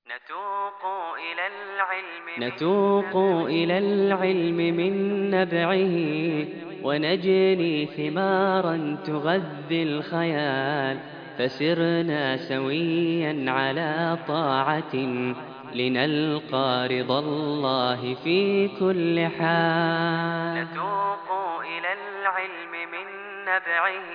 نتوق إلى العلم من نبعه، ونجني ثمارا تغذي الخيال، فسرنا سويا على طاعة لنلقى رضا الله في كل حال. نتوق إلى العلم من نبعه،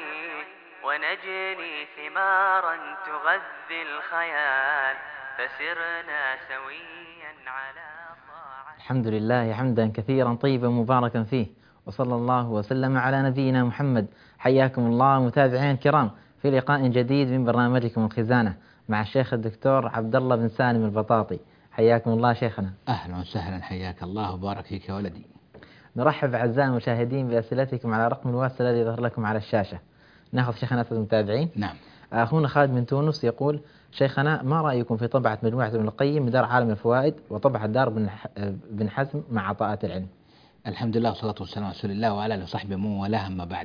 ونجني ثمارا تغذي الخيال، فسرنا سويا على طاعة. الحمد لله حمدا كثيرا طيبا مباركا فيه، وصلى الله وسلم على نبينا محمد. حياكم الله متابعين الكرام في لقاء جديد من برنامجكم الخزانة مع الشيخ الدكتور عبد الله بن سالم البطاطي. حياكم الله شيخنا. أهلا وسهلا، حياك الله وبارك فيك يا ولدي. نرحب أعزائي المشاهدين بأسئلتكم على رقم الواتس الذي يظهر لكم على الشاشة. ناخذ شيخنا أسئلة المتابعين. نعم. أخونا خالد من تونس يقول: شيخنا، ما رأيكم في طبعة مجموعة ابن القيم من دار عالم الفوائد وطبعة دار بن حزم مع عطاءات العلم؟ الحمد لله والصلاة والسلام على رسول الله وعلى آله وصحبه ومن والاه، أما بعد.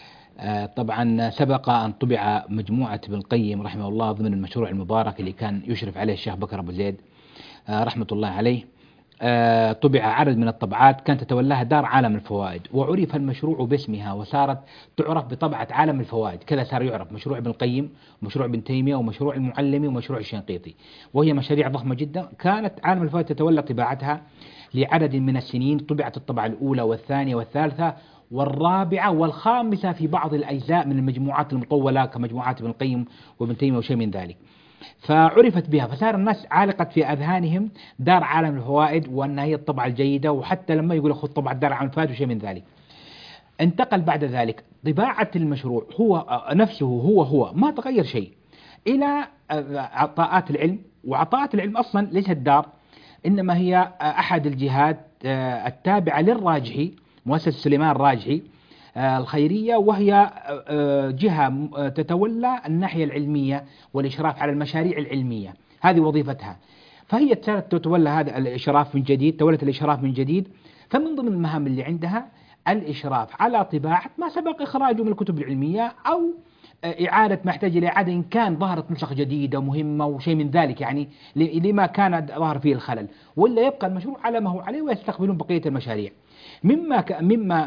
طبعا سبق أن طبع مجموعة ابن القيم رحمه الله ضمن المشروع المبارك اللي كان يشرف عليه الشيخ بكر أبو زيد رحمة الله عليه. طبع عدد من الطبعات كانت تتولاها دار عالم الفوائد، وعرف المشروع باسمها وصارت تعرف بطبعة عالم الفوائد. كذا صار يعرف مشروع ابن القيم ومشروع ابن تيمية ومشروع المعلمي ومشروع الشنقيطي، وهي مشاريع ضخمة جدا. كانت عالم الفوائد تتولى طباعتها لعدد من السنين، طبعت الطبعة الأولى والثانية والثالثة والرابعة والخامسة في بعض الأجزاء من المجموعات المطولة كمجموعات ابن القيم وابن تيمية وشيء من ذلك. فعرفت بها، فصار الناس عالقت في أذهانهم دار عالم الفوائد وأنها هي الطبعة الجيدة، وحتى لما يقول خذ طبعة دار عالم الفوائد وشيء من ذلك. انتقل بعد ذلك طباعة المشروع هو نفسه هو ما تغير شيء إلى عطاءات العلم. وعطاءات العلم أصلا ليست دار، إنما هي أحد الجهات التابعة للراجحي، مؤسسة سليمان الراجحي الخيرية، وهي جهة تتولى الناحية العلمية والإشراف على المشاريع العلمية، هذه وظيفتها. فهي تتولى هذا الإشراف من جديد، تولت الإشراف من جديد. فمن ضمن المهام اللي عندها الإشراف على طباعة ما سبق إخراجه من الكتب العلمية، أو إعادة ما يحتاج إلى إعادة إن كان ظهرت نسخ جديدة مهمة وشيء من ذلك، يعني لما كان ظهر فيه الخلل، ولا يبقى المشروع على ما هو عليه ويستقبلون بقية المشاريع. مما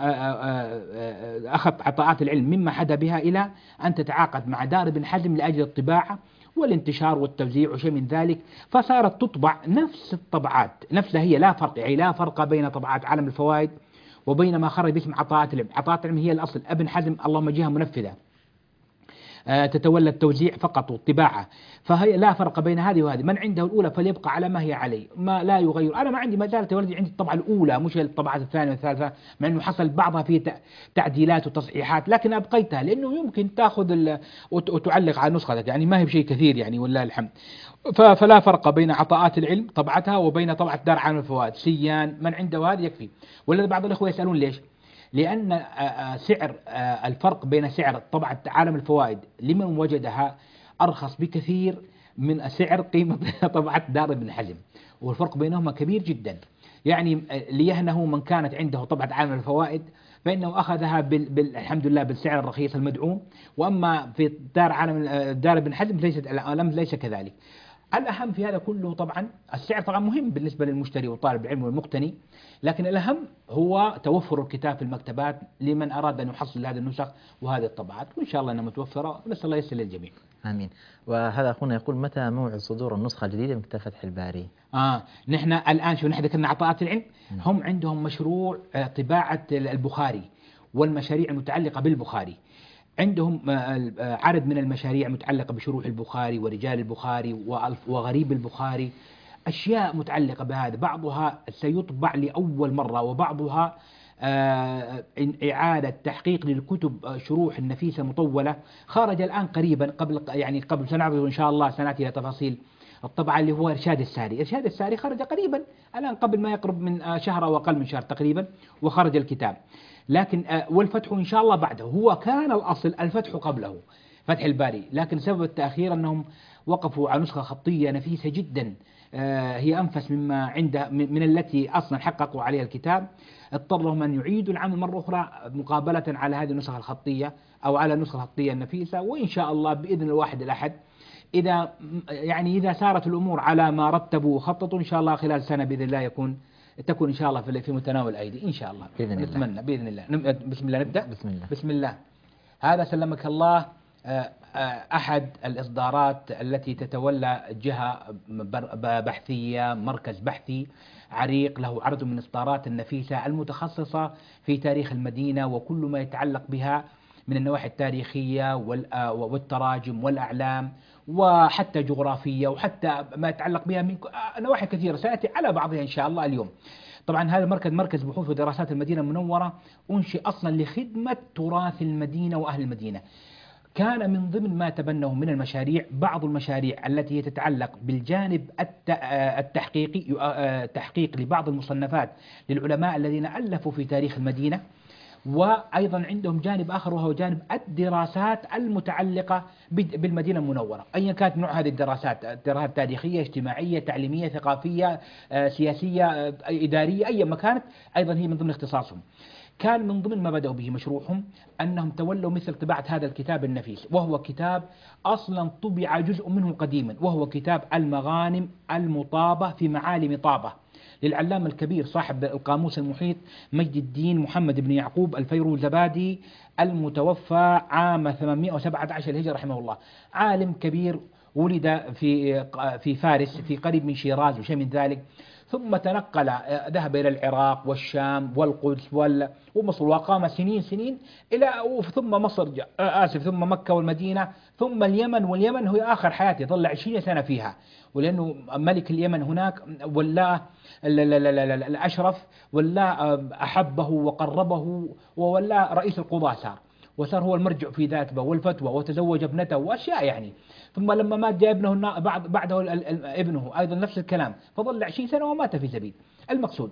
أخذ عطاءات العلم مما حدا بها إلى أن تتعاقد مع دار ابن حزم لأجل الطباعة والانتشار والتوزيع وشيء من ذلك. فصارت تطبع نفس الطبعات نفسها، هي لا فرق، يعني لا فرق بين طبعات عالم الفوائد وبين ما خرج باسم عطاءات العلم. عطاءات العلم هي الأصل، ابن حزم اللهم جهة منفذة تتولى التوزيع فقط والطباعة، فهي لا فرق بين هذه وهذه. من عنده الأولى فليبقى على ما هي عليه، ما لا يغير. أنا ما عندي، ما زالت ولدي عندي الطبعة الأولى مش الطبعة الثانية والثالثة، مع أنه حصل بعضها فيه تعديلات وتصحيحات، لكن أبقيتها لأنه يمكن تأخذ وتعلق على نسختك، يعني ما هي بشيء كثير يعني، ولله الحمد. فلا فرق بين عطاءات العلم طبعتها وبين طبعة دار عالم الفوائد سيان. من عنده هذا يكفي. ولا بعض الأخوة يسألون ليش؟ لأن سعر الفرق بين سعر طبعة عالم الفوائد لمن وجدها أرخص بكثير من سعر قيمة طبعة دار ابن حزم، والفرق بينهما كبير جدا. يعني ليهنه من كانت عنده طبعة عالم الفوائد فإنه أخذها الحمد لله بالسعر الرخيص المدعوم، وأما في دار ابن حزم الأمر ليس كذلك. الأهم في هذا كله طبعا السعر طبعا مهم بالنسبة للمشتري وطالب العلم والمقتني، لكن الأهم هو توفر الكتاب في المكتبات لمن أراد أن يحصل هذه النسخ وهذه الطبعات، وإن شاء الله أنها متوفرة، ونسأل الله يسر للجميع. آمين. وهذا أخونا يقول: متى موعد صدور النسخة الجديدة من كتاب فتح الباري؟ نحن الآن شو نحن ذكرنا عطاءات العلم، هم عندهم مشروع طباعة البخاري والمشاريع المتعلقة بالبخاري. عندهم عدد من المشاريع متعلقة بشروح البخاري ورجال البخاري وغريب البخاري، أشياء متعلقة بهذا. بعضها سيطبع لأول مرة، وبعضها إعادة تحقيق للكتب شروح النفيسة مطولة خرج الآن قريبا، قبل سنعرض إن شاء الله سنأتي إلى تفاصيل الطبعة، اللي هو إرشاد الساري. إرشاد الساري خرج قريبا الآن، قبل ما يقرب من شهر أو أقل من شهر تقريبا، وخرج الكتاب. لكن والفتح إن شاء الله بعده. هو كان الأصل الفتح قبله، فتح الباري، لكن سبب التأخير أنهم وقفوا على نسخة خطية نفيسة جدا، هي أنفس مما عنده من التي أصلا حققوا عليها الكتاب. اضطرهم أن يعيدوا العمل مرة أخرى مقابلة على هذه النسخة الخطية أو على النسخة الخطية النفيسة. وإن شاء الله بإذن الواحد الأحد إذا سارت الأمور على ما رتبوا وخططوا إن شاء الله خلال سنة بإذن الله تكون إن شاء الله في متناول الأيدي إن شاء الله بإذن الله. نتمنى بإذن الله. بسم الله نبدأ. بسم الله. هذا سلمك الله أحد الإصدارات التي تتولى جهة بحثية، مركز بحثي عريق له عدد من الإصدارات النفيسة المتخصصة في تاريخ المدينة وكل ما يتعلق بها من النواحي التاريخية والتراجم والأعلام وحتى جغرافية وحتى ما يتعلق بها من نواحي كثيرة سأتي على بعضها إن شاء الله اليوم. طبعا هذا المركز مركز بحوث ودراسات المدينة المنورة أنشئ أصلا لخدمة تراث المدينة وأهل المدينة. كان من ضمن ما تبناه من المشاريع بعض المشاريع التي تتعلق بالجانب التحقيقي، تحقيق لبعض المصنفات للعلماء الذين ألفوا في تاريخ المدينة، وأيضا عندهم جانب آخر وهو جانب الدراسات المتعلقة بالمدينة المنورة أيا كانت نوع هذه الدراسات، دراسات تاريخية اجتماعية تعليمية ثقافية سياسية إدارية أي ما كانت، أيضا هي من ضمن اختصاصهم. كان من ضمن ما بدأوا به مشروعهم أنهم تولوا مثل طباعة هذا الكتاب النفيس، وهو كتاب أصلا طبع جزء منه قديما، وهو كتاب المغانم المطابة في معالم طابة للعلامة الكبير صاحب القاموس المحيط مجد الدين محمد بن يعقوب الفيروزبادي المتوفى عام 817 الهجرة رحمه الله. عالم كبير ولد في فارس في قريب من شيراز وشيء من ذلك، ثم تنقل ذهب إلى العراق والشام والقدس ومصر وقام سنين إلى ثم مصر ثم مكة والمدينة ثم اليمن، واليمن هو آخر حياته ظل 20 سنة فيها، ولأنه ملك اليمن هناك ولا الأشرف ولا أحبه وقربه وولا رئيس القضاة وصار هو المرجع في ذلك والفتوى، وتزوج ابنته وأشياء يعني. ثم لما مات جاء ابنه بعده ابنه أيضا نفس الكلام، فظل 20 سنة ومات في سبيل. المقصود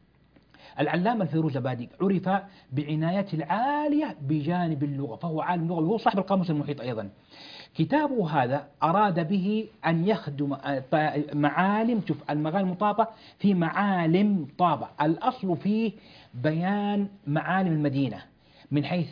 العلامة الفيروزبادي عرف بعنايته العالية بجانب اللغة، فهو عالم لغة وهو صاحب القاموس المحيط أيضا. كتابه هذا أراد به أن يخدم معالم، شوف المغانم المطابة في معالم طابة، الأصل فيه بيان معالم المدينة من حيث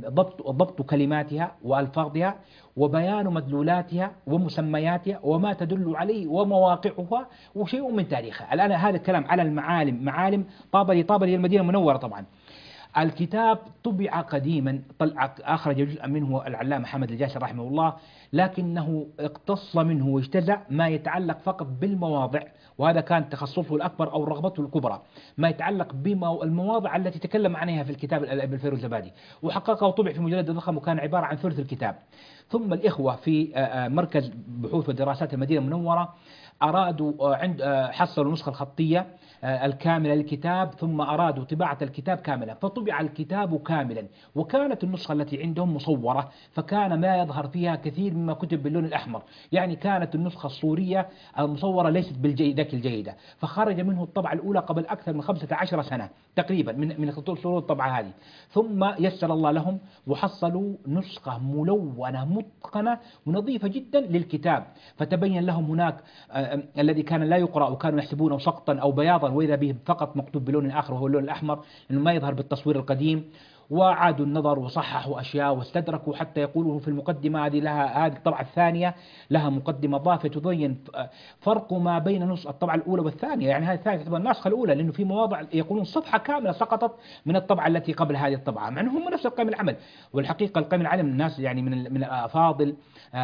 ضبط كلماتها وألفاظها وبيان مدلولاتها ومسمياتها وما تدل عليه ومواقعها وشيء من تاريخها. الآن هذا الكلام على المعالم، معالم طابة هي المدينة المنورة طبعا. الكتاب طبع قديما، أخرج جزءا منه العلامة محمد الجاسر رحمه الله، لكنه اقتص منه واجتزأ ما يتعلق فقط بالمواضع، وهذا كان تخصصه الأكبر أو رغبته الكبرى، ما يتعلق بالمواضع التي تكلم عنها في الكتاب ابن الفيروزبادي، وحققه وطبع في مجلد ضخم وكان عبارة عن ثلث الكتاب. ثم الإخوة في مركز بحوث ودراسات المدينة المنورة أرادوا حصلوا النسخة الخطية الكاملة للكتاب، ثم أرادوا طباعة الكتاب كاملا، فطبع الكتاب كاملا، وكانت النسخة التي عندهم مصورة، فكان ما يظهر فيها كثير مما كتب باللون الأحمر، يعني كانت النسخة الصورية المصورة ليست بالجيدة الجيدة، فخرج منه الطبعة الأولى قبل أكثر من 15 سنة تقريبا من صورة الطبعة هذه. ثم يسر الله لهم وحصلوا نسخة ملونة متقنة ونظيفة جدا للكتاب، فتبين لهم هناك الذي كان لا يقرأ وكانوا يحسبونه سقطا أو بياضا، وإذا به فقط مكتوب بلون آخر وهو اللون الأحمر لأنه ما يظهر بالتصوير القديم. وعادوا النظر وصححوا أشياء واستدركوا، حتى يقولوا في المقدمة هذه الطبعة الثانية لها مقدمة ضافة تبين فرق ما بين الطبعة الأولى والثانية، يعني هذه الثانية تعتبر النسخة الأولى، لأنه في مواضع يقولون صفحة كاملة سقطت من الطبعة التي قبل هذه الطبعة، مع أنهم نفس القيم العمل. والحقيقة القيم العمل الناس يعني من الأفاضل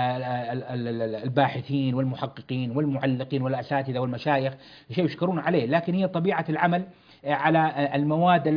الباحثين والمحققين والمعلقين والأساتذة والمشايخ شيء يشكرون عليه، لكن هي طبيعة العمل على المواد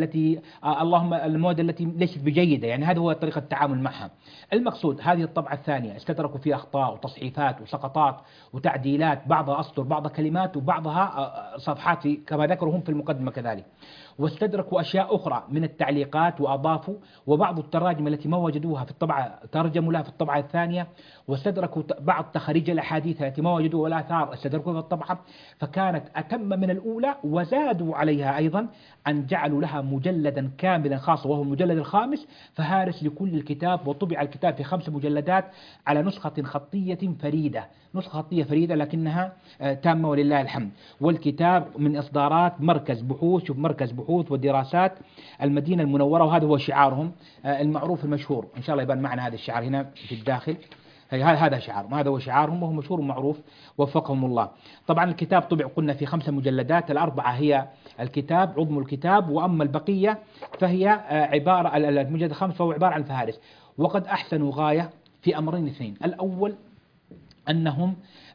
التي ليست بجيدة، يعني هذا هو طريقة التعامل معها. المقصود هذه الطبعة الثانية استدركوا فيها أخطاء وتصحيفات وسقطات وتعديلات، بعضها أسطر بعضها كلمات وبعضها صفحات كما ذكروا هم في المقدمة كذلك، واستدركوا أشياء أخرى من التعليقات وأضافوا، وبعض التراجم التي ما وجدوها في الطبعة ترجموا لها في الطبعة الثانية، واستدركوا بعض تخاريج الأحاديث التي ما وجدوها والآثار استدركوها في الطبعة، فكانت أتم من الأولى، وزادوا عليها أيضا أن جعلوا لها مجلدا كاملا خاصا وهو المجلد الخامس فهارس لكل الكتاب، وطبع الكتاب في 5 مجلدات على نسخة خطية فريدة، نسخة خطية فريدة لكنها تامة ولله الحمد. والكتاب من إصدارات مركز بحوث، شوف مركز بحوث ودراسات المدينة المنورة، وهذا هو شعارهم المعروف المشهور، إن شاء الله يبان معنا هذا الشعار هنا في الداخل، هذا شعار، هذا هو شعارهم وهو مشهور ومعروف وفقهم الله. طبعا الكتاب طبع قلنا في 5 مجلدات، الأربعة هي الكتاب عظم الكتاب، وأما البقية فهي عبارة المجلد 5 فهو عبارة عن فهارس. وقد أحسنوا غاية في أمرين اثنين: الأول أنهم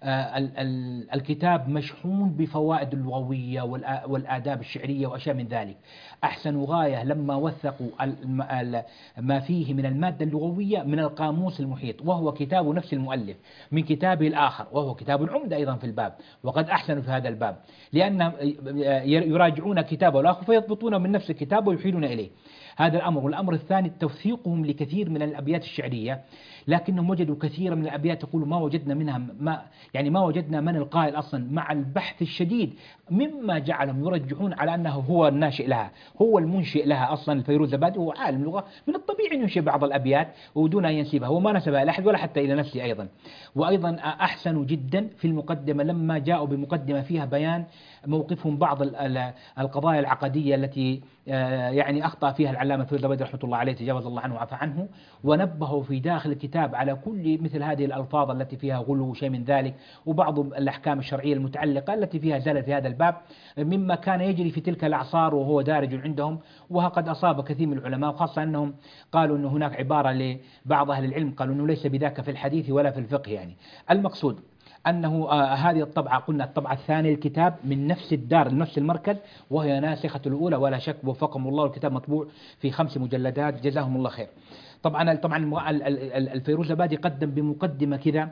الكتاب مشحون بفوائد اللغوية والآداب الشعرية وأشياء من ذلك. أحسنوا غاية لما وثقوا ما فيه من المادة اللغوية من القاموس المحيط، وهو كتاب نفس المؤلف من كتابه الآخر، وهو كتاب عمدة أيضا في الباب. وقد أحسنوا في هذا الباب لأنهم يراجعون كتابه الآخر فيضبطونه من نفس الكتاب ويحيلون إليه. هذا الأمر. والأمر الثاني توثيقهم لكثير من الأبيات الشعرية، لكنهم وجدوا كثيرا من الأبيات يقولوا ما وجدنا منها ما وجدنا من القائل أصلا، مع البحث الشديد مما جعلهم يرجحون على أنه هو الناشئ لها، هو المنشئ لها أصلا. الفيروزابادي هو عالم لغة، من الطبيعي أن ينشئ بعض الأبيات ودون أن ينسبها، وما نسبها لأحد ولا حتى إلى نفسه أيضا. وأيضا أحسنوا جدا في المقدمة لما جاءوا بمقدمة فيها بيان موقفهم بعض القضايا العقدية التي يعني أخطأ فيها العلامة الفيروزابادي رحمة الله عليه، تجاوز الله عنه وعفى عنه، ونبهوا في داخل الكتاب على كل مثل هذه الألفاظ التي فيها غلو وشيء من ذلك، وبعض الأحكام الشرعية المتعلقة التي فيها زلل في هذا الباب مما كان يجري في تلك الأعصار وهو دارج عندهم، وقد أصاب كثير من العلماء، وخاصة أنهم قالوا أن هناك عبارة لبعض أهل العلم قالوا أنه ليس بذاك في الحديث ولا في الفقه. يعني المقصود أنه هذه الطبعة قلنا الطبعة الثانية للكتاب من نفس الدار نفس المركز، وهي ناسخة الأولى ولا شك، وفقهم الله. الكتاب مطبوع في 5 مجلدات جزاهم الله خير. طبعا الفيروزابادي قدم بمقدمة كذا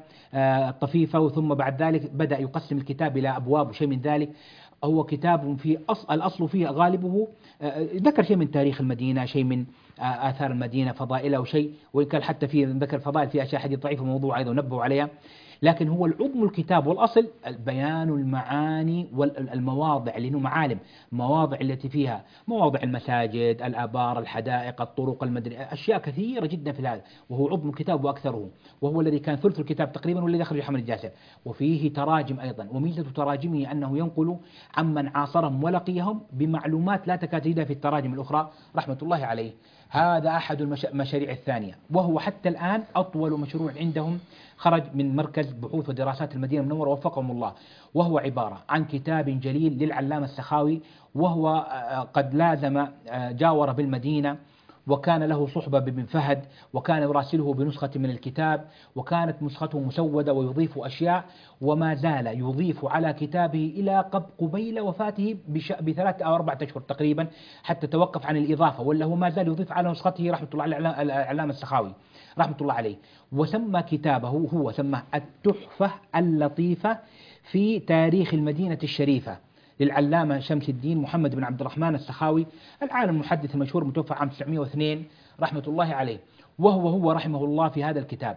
طفيفة، ثم بعد ذلك بدأ يقسم الكتاب إلى أبواب وشيء من ذلك. هو كتاب في الأصل فيه غالبه ذكر شيء من تاريخ المدينة، شيء من آثار المدينة، فضائلها وشيء، وإن كان حتى في ذكر فضائل في أشياء حديث ضعيفة موضوع أيضا نبهوا عليها. لكن هو العظم الكتاب والأصل بيان المعاني والمواضع، لأنه معالم، مواضع التي فيها مواضع المساجد، الآبار، الحدائق، الطرق، المدري، أشياء كثيرة جدا في هذا، وهو عظم الكتاب وأكثره، وهو الذي كان ثلث الكتاب تقريبا والذي أخرج حمد الجاسر. وفيه تراجم أيضا، وميزة تراجمه أنه ينقل عمن عاصرهم ولقيهم بمعلومات لا تكاد تجدها في التراجم الأخرى رحمة الله عليه. هذا أحد المشاريع الثانية، وهو حتى الآن أطول مشروع عندهم، خرج من مركز بحوث ودراسات المدينة المنورة وفقهم الله، وهو عبارة عن كتاب جليل للعلامة السخاوي، وهو قد لازم جاور بالمدينة، وكان له صحبة بابن فهد، وكان يراسله بنسخة من الكتاب، وكانت نسخته مسودة ويضيف أشياء، وما زال يضيف على كتابه إلى قبيل وفاته ب3 أو 4 أشهر تقريبا، حتى توقف عن الإضافة، ولا هو ما زال يضيف على نسخته رحمة الله على العلامة السخاوي رحمة الله عليه. وسمى كتابه، هو سماه التحفة اللطيفة في تاريخ المدينة الشريفة للعلامة شمس الدين محمد بن عبد الرحمن السخاوي، العالم المحدث المشهور، متوفى عام 902 رحمة الله عليه. هو رحمه الله في هذا الكتاب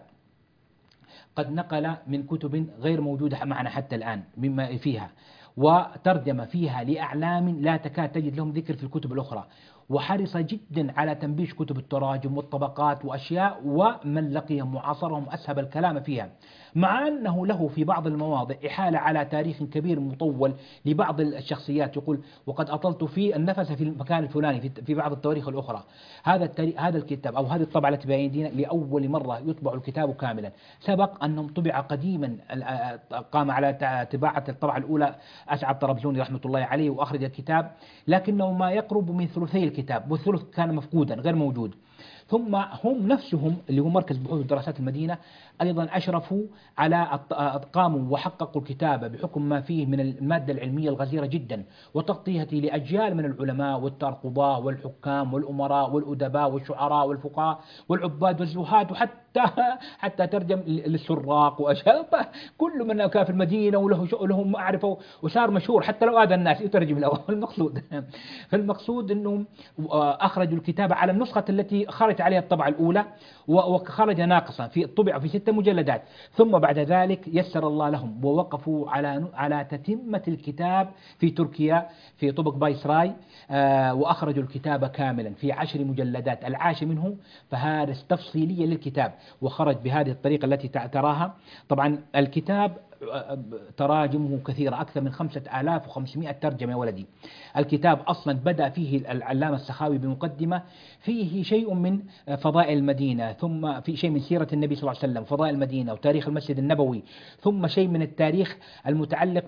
قد نقل من كتب غير موجودة معنا حتى الآن مما فيها، وترجم فيها لأعلام لا تكاد تجد لهم ذكر في الكتب الأخرى، وحرص جدا على تنبيش كتب التراجم والطبقات وأشياء، ومن لقيهم وعاصرهم أسهب الكلام فيها، مع أنه له في بعض المواضع إحالة على تاريخ كبير مطول لبعض الشخصيات، يقول وقد أطلت في النفس في المكان الفلاني في بعض التواريخ الأخرى. هذا الكتاب أو هذه الطبعة التي بأيدينا لأول مرة يطبع الكتاب كاملا. سبق أنهم طبع قديما، قام على طباعة الطبعة الأولى أسعد طرابزوني رحمة الله عليه وأخرج الكتاب، لكنه ما يقرب من ثلثي الكتاب، والثلث كان مفقودا غير موجود. ثم هم نفسهم اللي هو مركز بحوث ودراسات المدينة أيضا أشرفوا على قاموا وحققوا الكتاب بحكم ما فيه من المادة العلمية الغزيرة جدا، وتغطيته لأجيال من العلماء والقضاة والحكام والأمراء والأدباء والشعراء والفقهاء والعباد والزهاد، حتى ترجم للسراق وأشياء، كل من كان في المدينة وله معرفة وصار مشهور، حتى لو آذى الناس يترجم له. فالمقصود أنه أخرجوا الكتاب على النسخة التي خرج عليها الطبعة الأولى، وخرج ناقصا في الطبع في 6 مجلدات. ثم بعد ذلك يسر الله لهم ووقفوا على تتمة الكتاب في تركيا في طبق بايسراي، وأخرجوا الكتاب كاملا في 10 مجلدات، العاشر منه فهارس تفصيلية للكتاب، وخرج بهذه الطريقة التي تراها. طبعا الكتاب تراجمه كثيرة، أكثر من 5500 ترجمة يا ولدي. الكتاب أصلا بدأ فيه العلامة السخاوي بمقدمة فيه شيء من فضائل المدينة، ثم في شيء من سيرة النبي صلى الله عليه وسلم، فضائل المدينة وتاريخ المسجد النبوي، ثم شيء من التاريخ المتعلق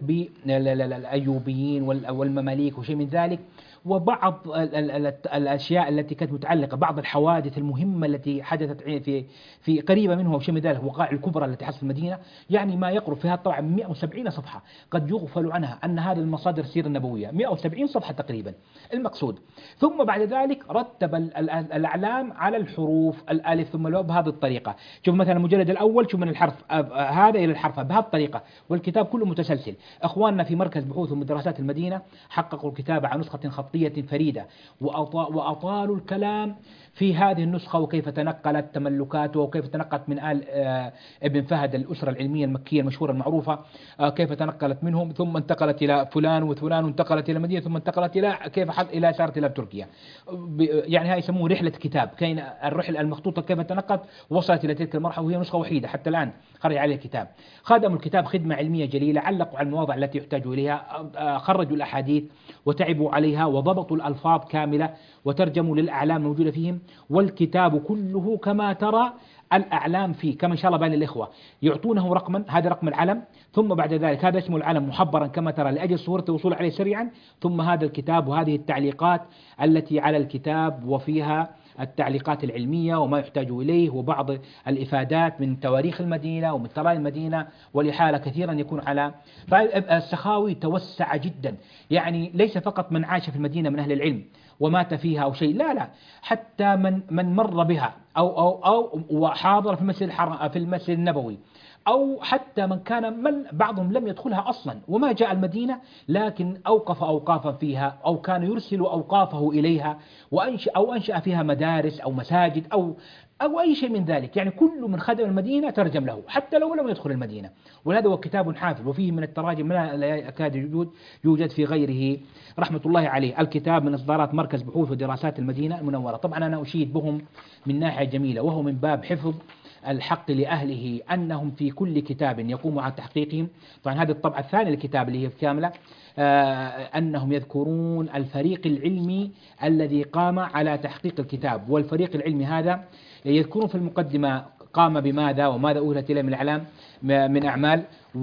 بالأيوبيين والمماليك وشيء من ذلك، وبعض الأشياء التي كانت متعلقة، بعض الحوادث المهمة التي حدثت في قريبة منه وشيء من ذلك، الوقائع الكبرى التي حصلت في المدينة، يعني ما يقرب فيها طبعا 170 صفحة، قد يغفل عنها أن هذه المصادر السيرة النبوية 170 صفحة تقريبا المقصود. ثم بعد ذلك رتب الأعلام على الحروف، الألف ثم الواو بهذه الطريقة. شوف مثلا المجلد الأول، شوف من الحرف هذا إلى الحرف بهذه الطريقة، والكتاب كله متسلسل. أخواننا في مركز بحوث ومدرسات المدينة حققوا الكتاب على نسخة خطية فريدة، وأطالوا الكلام في هذه النسخة، وكيف تنقلت تملكاته، وكيف تنقلت من آل ابن فهد الأسرة العلمية المكية المشهورة المعروفة، كيف تنقلت منهم ثم انتقلت إلى فلان وفلان، وانتقلت إلى المدينة، ثم انتقلت إلى كيف إلى صارت إلى تركيا. يعني هاي يسموه رحلة كتاب، كاين الرحلة المخطوطة كيف تنقلت وصلت إلى تلك المرحلة، وهي نسخة وحيدة حتى الآن خرج عليه الكتاب. خدموا الكتاب خدمة علمية جليلة، علقوا على المواضع التي يحتاجوا إليها، خرجوا الأحاديث وتعبوا عليها، وضبطوا الألفاظ كاملة، وترجموا للأعلام الموجودة فيهم. والكتاب كله كما ترى الأعلام فيه، كما إن شاء الله بين الإخوة يعطونه رقما، هذا رقم العلم، ثم بعد ذلك هذا اسم العلم محبرا كما ترى لأجل صورته الوصول عليه سريعا، ثم هذا الكتاب وهذه التعليقات التي على الكتاب، وفيها التعليقات العلمية وما يحتاج إليه، وبعض الإفادات من تواريخ المدينة ومن تراجم المدينة، والإحالة كثيرا يكون على. السخاوي توسع جدا، يعني ليس فقط من عاش في المدينة من أهل العلم ومات فيها أو شيء، لا حتى من مر بها أو وحاضر في المسجد الحرام في المسجد النبوي، أو حتى من كان بعضهم لم يدخلها أصلا وما جاء المدينة، لكن أوقف أوقافا فيها، أو كان يرسل أوقافه إليها، أنشأ فيها مدارس أو مساجد أو أي شيء من ذلك. يعني كل من خدم المدينة ترجم له حتى لو لم يدخل المدينة. وهذا هو كتاب حافل، وفيه من التراجم ما لا يكاد يوجد في غيره رحمة الله عليه. الكتاب من إصدارات مركز بحوث ودراسات المدينة المنورة. طبعا أنا أشيد بهم من ناحية جميلة، وهو من باب حفظ الحق لأهله، أنهم في كل كتاب يقوموا على تحقيقهم. طبعا هذه الطبعة الثانية للكتاب اللي هي كاملة، أنهم يذكرون الفريق العلمي الذي قام على تحقيق الكتاب، والفريق العلمي هذا يذكرون في المقدمة قام بماذا وماذا أولت إليه من أعمال،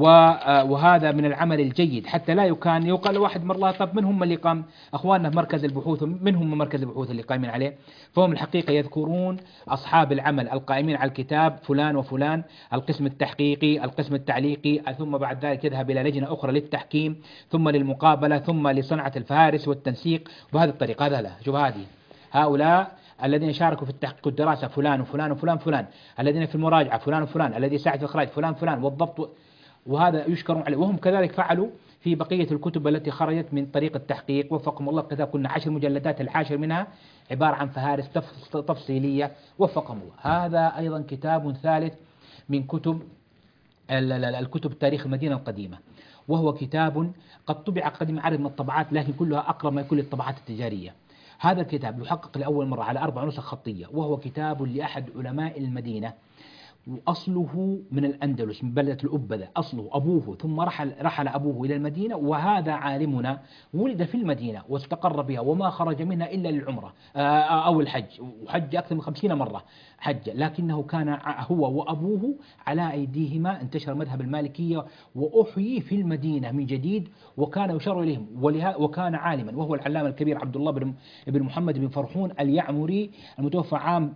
وهذا من العمل الجيد، حتى لا يقال واحد مرة طب من هم اللي قام؟ أخواننا في مركز البحوث، من هم مركز البحوث اللي قائمين عليه؟ فهم الحقيقة يذكرون أصحاب العمل القائمين على الكتاب فلان وفلان، القسم التحقيقي، القسم التعليقي، ثم بعد ذلك يذهب إلى لجنة أخرى للتحكيم، ثم للمقابلة، ثم لصنعة الفهارس والتنسيق بهذه الطريقة. هذا لا، شوف هؤلاء الذين شاركوا في التحقيق والدراسة فلان وفلان وفلان فلان، الذين في المراجعة فلان وفلان، الذي ساعد في الإخراج فلان فلان، والضبط، وهذا يشكرون عليه. وهم كذلك فعلوا في بقية الكتب التي خرجت من طريق التحقيق، وفقهم الله. كتاب كنا 10 مجلدات، العاشر منها عبارة عن فهارس تفصيلية، وفقهم الله. هذا أيضا كتاب ثالث من كتب الكتب تاريخ المدينة القديمة، وهو كتاب قد طبع قديم عدد من الطبعات، لكن كلها أقرب ما يكون للطبعات التجارية. هذا الكتاب يحقق لأول مرة على 4 نسخ خطية، وهو كتاب لأحد علماء المدينة، وأصله من الأندلس من بلدة الأبدة، أصله أبوه، ثم رحل أبوه إلى المدينة، وهذا عالمنا ولد في المدينة واستقر بها، وما خرج منها إلا للعمرة أو الحج، وحج أكثر من 50 مرة حج، لكنه كان هو وأبوه على أيديهما انتشر مذهب المالكية وأحيي في المدينة من جديد، وكان يشار إليهم، وكان عالما، وهو العلامة الكبير عبد الله بن محمد بن فرحون اليعمري، المتوفى عام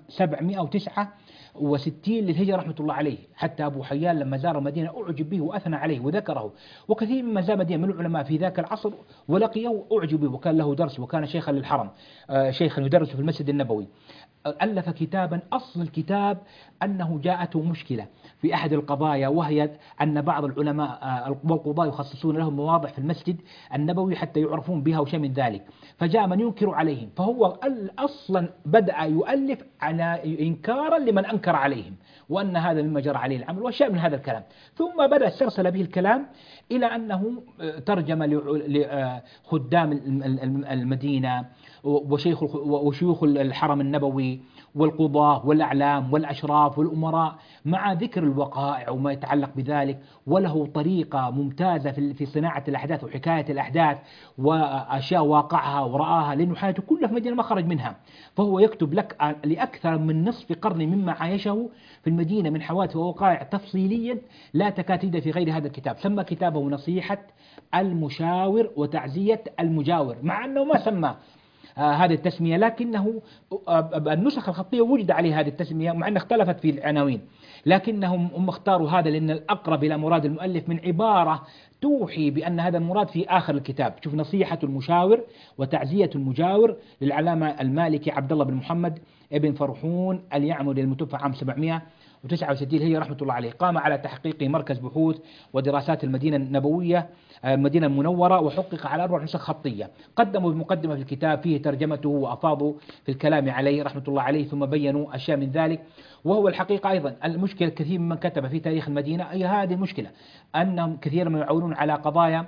769 للهجرة رحمة الله عليه. حتى أبو حيان لما زار المدينة أعجب به وأثنى عليه وذكره، وكثير ممن زار المدينة من العلماء في ذاك العصر ولقيه أعجب به، وكان له درس، وكان شيخا للحرم، شيخا يدرس في المسجد النبوي. ألف كتابا، أصل الكتاب أنه جاءته مشكلة في أحد القضايا، وهي أن بعض العلماء والقضاة يخصصون لهم مواضع في المسجد النبوي حتى يعرفون بها وشيء من ذلك، فجاء من ينكر عليهم، فهو أصلا بدأ يؤلف على إنكارا لمن أنكر عليهم وأن هذا مما جرى عليه العمل وأشياء من هذا الكلام. ثم بدأ استرسل به الكلام إلى أنه ترجم لخدام المدينة وشيوخ الحرم النبوي والقضاة والأعلام والأشراف والأمراء، مع ذكر الوقائع وما يتعلق بذلك، وله طريقة ممتازة في صناعة الأحداث وحكاية الأحداث وأشياء واقعها ورآها، لأنه حياته كلها في المدينة ما خرج منها، فهو يكتب لك لأكثر من نصف قرن مما عايشه في المدينة من حوادث ووقائع تفصيليا لا تكاد تجد في غير هذا الكتاب. سمى كتابه نصيحة المشاور وتعزية المجاور، مع أنه ما سمى هذه التسمية، لكنه النسخ الخطية وجد عليه هذه التسمية، مع أنها اختلفت في العناوين، لكنهم اختاروا هذا لأن الأقرب إلى مراد المؤلف من عبارة توحي بأن هذا المراد في آخر الكتاب. شوف: نصيحة المشاور وتعزية المجاور للعلامة المالكي عبد الله بن محمد ابن فرحون اليعمري المتوفى عام 769 هي رحمة الله عليه. قام على تحقيق مركز بحوث ودراسات المدينة النبوية المدينة المنورة، وحقق على 4 نسخ خطية. قدموا بمقدمة في الكتاب فيه ترجمته وأفاضوا في الكلام عليه رحمة الله عليه، ثم بينوا أشياء من ذلك. وهو الحقيقة أيضا المشكلة كثير ممن كتب في تاريخ المدينة هي هذه المشكلة، أنهم كثيرا ما يعولون على قضايا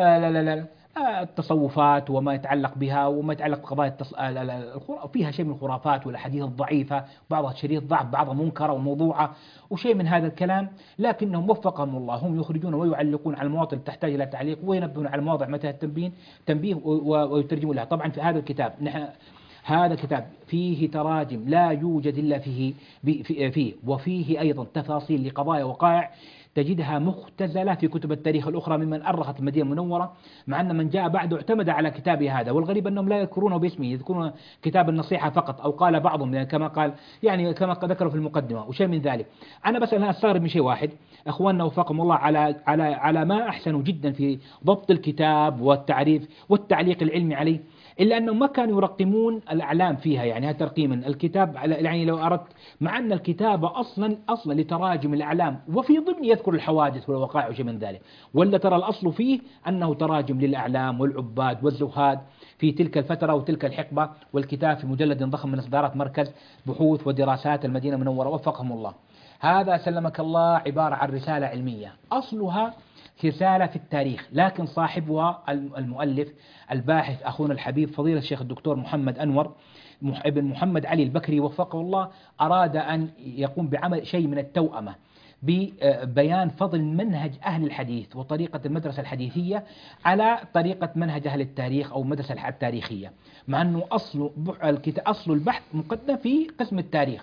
التصوفات وما يتعلق بها وما يتعلق بقضايا فيها شيء من الخرافات والأحاديث الضعيفة، بعضها شريط ضعف، بعضها منكرة وموضوعة وشيء من هذا الكلام، لكنهم وفقهم الله هم يخرجون ويعلقون على المواطن تحتاج إلى تعليق، وينبهون على المواضع متى تنبيه ويترجمون لها. طبعا في هذا الكتاب هذا الكتاب فيه تراجم لا يوجد إلا فيه وفيه أيضا تفاصيل لقضايا وقائع تجدها مختزلة في كتب التاريخ الأخرى ممن أرخت المدينة المنورة، مع أن من جاء بعده اعتمد على كتابه هذا. والغريب أنهم لا يذكرونه باسمه، يذكرون كتاب النصيحة فقط، أو قال بعضهم يعني كما قال يعني كما ذكروا في المقدمة وشيء من ذلك. أنا بس أنا أستغرب من شيء واحد، أخواننا وفقهم الله على ما أحسنوا جدا في ضبط الكتاب والتعريف والتعليق العلمي عليه، إلا أنهم ما كانوا يرقمون الأعلام فيها، يعني ترقيما الكتاب يعني لو أردت، مع أن الكتاب أصلا لتراجم الأعلام، وفي ضمن يذكر الحوادث والوقائع وشيء من ذلك، ولا ترى الأصل فيه أنه تراجم للأعلام والعباد والزهاد في تلك الفترة وتلك الحقبة. والكتاب في مجلد ضخم من إصدارات مركز بحوث ودراسات المدينة المنورة وفقهم الله. هذا سلمك الله عبارة عن رسالة علمية أصلها رسالة في التاريخ، لكن صاحبها المؤلف الباحث أخونا الحبيب فضيلة الشيخ الدكتور محمد أنور ابن محمد علي البكري وفقه الله أراد أن يقوم بعمل شيء من التوأمة ببيان فضل منهج أهل الحديث وطريقة المدرسة الحديثية على طريقة منهج أهل التاريخ أو المدرسة التاريخية، مع أنه أصل البحث مقدم في قسم التاريخ،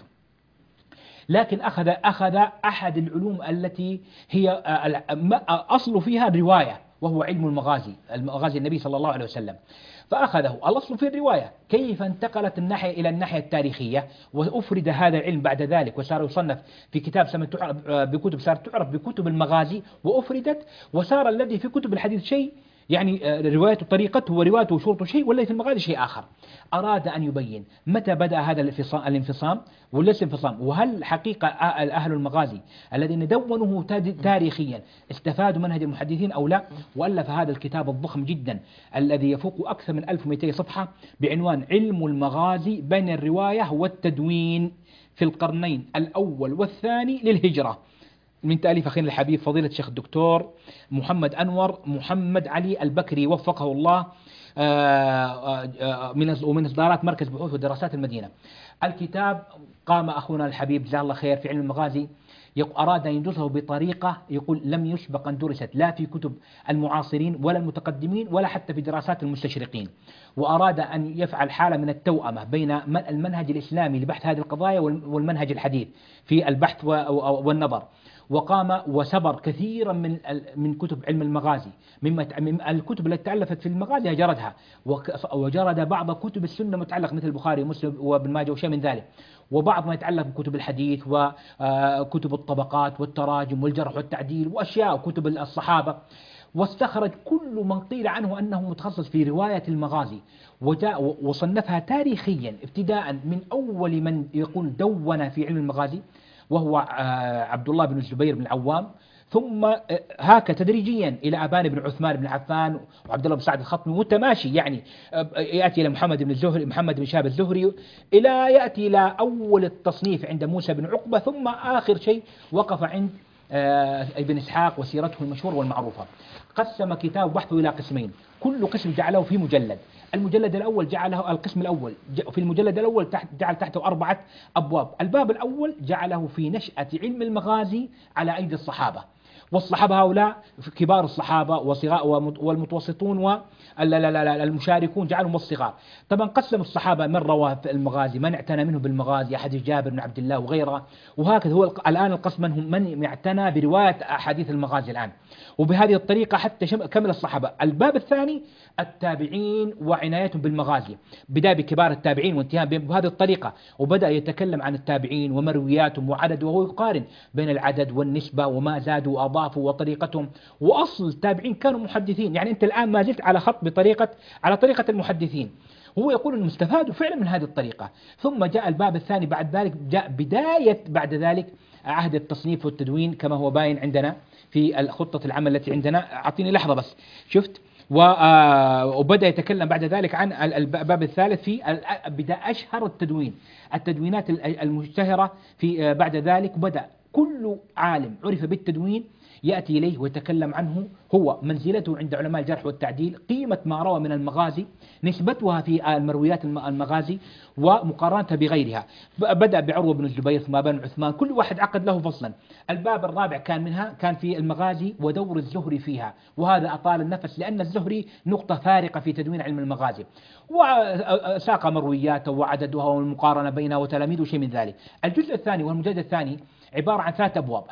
لكن أخذ أحد العلوم التي هي أصل فيها الرواية، وهو علم المغازي النبي صلى الله عليه وسلم، فأخذه. الأصل في الرواية كيف انتقلت الناحية إلى الناحية التاريخية، وأفرد هذا العلم بعد ذلك وصار يصنف في كتاب بكتب صارت تعرف بكتب المغازي وأفردت، وصار الذي في كتب الحديث شيء يعني روايته طريقته وروايته وشرطه شيء، والذي في المغازي شيء آخر. أراد أن يبين متى بدأ هذا الانفصام وليس انفصام، وهل حقيقة أهل المغازي الذين دونوه تاريخيا استفادوا منهج المحدثين أو لا. وألف هذا الكتاب الضخم جدا الذي يفوق أكثر من 1200 صفحة بعنوان علم المغازي بين الرواية والتدوين في القرنين الأول والثاني للهجرة، من تأليف أخينا الحبيب فضيلة الشيخ الدكتور محمد أنور محمد علي البكري وفقه الله، ومن إصدارات مركز بحوث ودراسات المدينة. الكتاب قام أخونا الحبيب جزاه الله خير في علم المغازي أراد أن يدرسه بطريقة يقول لم يسبق أن درست لا في كتب المعاصرين ولا المتقدمين ولا حتى في دراسات المستشرقين، وأراد أن يفعل حالة من التوأمة بين المنهج الإسلامي لبحث هذه القضايا والمنهج الحديث في البحث والنظر. وقام وسبر كثيرا من كتب علم المغازي، الكتب التي تألفت في المغازي هجردها، وجرد بعض كتب السنة متعلق مثل البخاري ومسلم وابن ماجه وشيء من ذلك، وبعض ما يتعلق بكتب الحديث وكتب الطبقات والتراجم والجرح والتعديل وأشياء كتب الصحابة، واستخرج كل من قيل عنه أنه متخصص في رواية المغازي وصنفها تاريخيا ابتداء من أول من يقول دون في علم المغازي وهو عبد الله بن الزبير بن العوام، ثم هاك تدريجيا إلى أبان بن عثمان بن عفان وعبد الله بن سعد الخطمي متماشي، يعني يأتي إلى محمد بن الزهري، محمد بن شهاب الزهري، إلى يأتي إلى أول التصنيف عند موسى بن عقبة، ثم آخر شيء وقف عند ابن إسحاق وسيرته المشهورة والمعروفة. قسم كتاب بحثه إلى قسمين، كل قسم جعله في مجلد. المجلد الأول جعله القسم الأول في المجلد الأول جعل تحته 4 أبواب. الباب الأول جعله في نشأة علم المغازي على أيدي الصحابة، والصحابة هؤلاء كبار الصحابة والمتوسطون والمشاركون جعلهم الصغار. طبعا قسم الصحابة من روى المغازي، من اعتنى منه بالمغازي، حديث جابر بن عبد الله وغيره، وهكذا هو الآن القسم من يعتنى برواية أحاديث المغازي الآن. وبهذه الطريقة حتى كمل الصحابة. الباب الثاني التابعين وعنايتهم بالمغازي، بداية بكبار التابعين وانتهاء بهذه الطريقة، وبدأ يتكلم عن التابعين ومروياتهم وعدد، وهو يقارن بين العدد والنسبة وما زادوا وأضافوا وطريقتهم. وأصل التابعين كانوا محدثين، يعني أنت الآن ما زلت على خط على طريقة المحدثين. هو يقول أنهم استفادوا فعلا من هذه الطريقة. ثم جاء الباب الثاني بعد ذلك، جاء بداية بعد ذلك عهد التصنيف والتدوين كما هو باين عندنا في خطة العمل التي عندنا. أعطيني لحظة بس، شفت؟ وبدأ يتكلم بعد ذلك عن الباب الثالث في بدأ أشهر التدوينات المشتهرة في بعد ذلك. بدأ كل عالم عرف بالتدوين يأتي إليه ويتكلم عنه، هو منزلته عند علماء الجرح والتعديل، قيمة ما روى من المغازي، نسبتها في المرويات المغازي ومقارنتها بغيرها. بدأ بعروة بن الزبير ثم بن عثمان، كل واحد عقد له فصلا. الباب الرابع كان في المغازي ودور الزهري فيها، وهذا أطال النفس لأن الزهري نقطة فارقة في تدوين علم المغازي، وساق مروياته وعددها والمقارنة بينها وتلاميذه وشيء من ذلك. الجزء الثاني والمجلد الثاني عبارة عن 3 أبواب.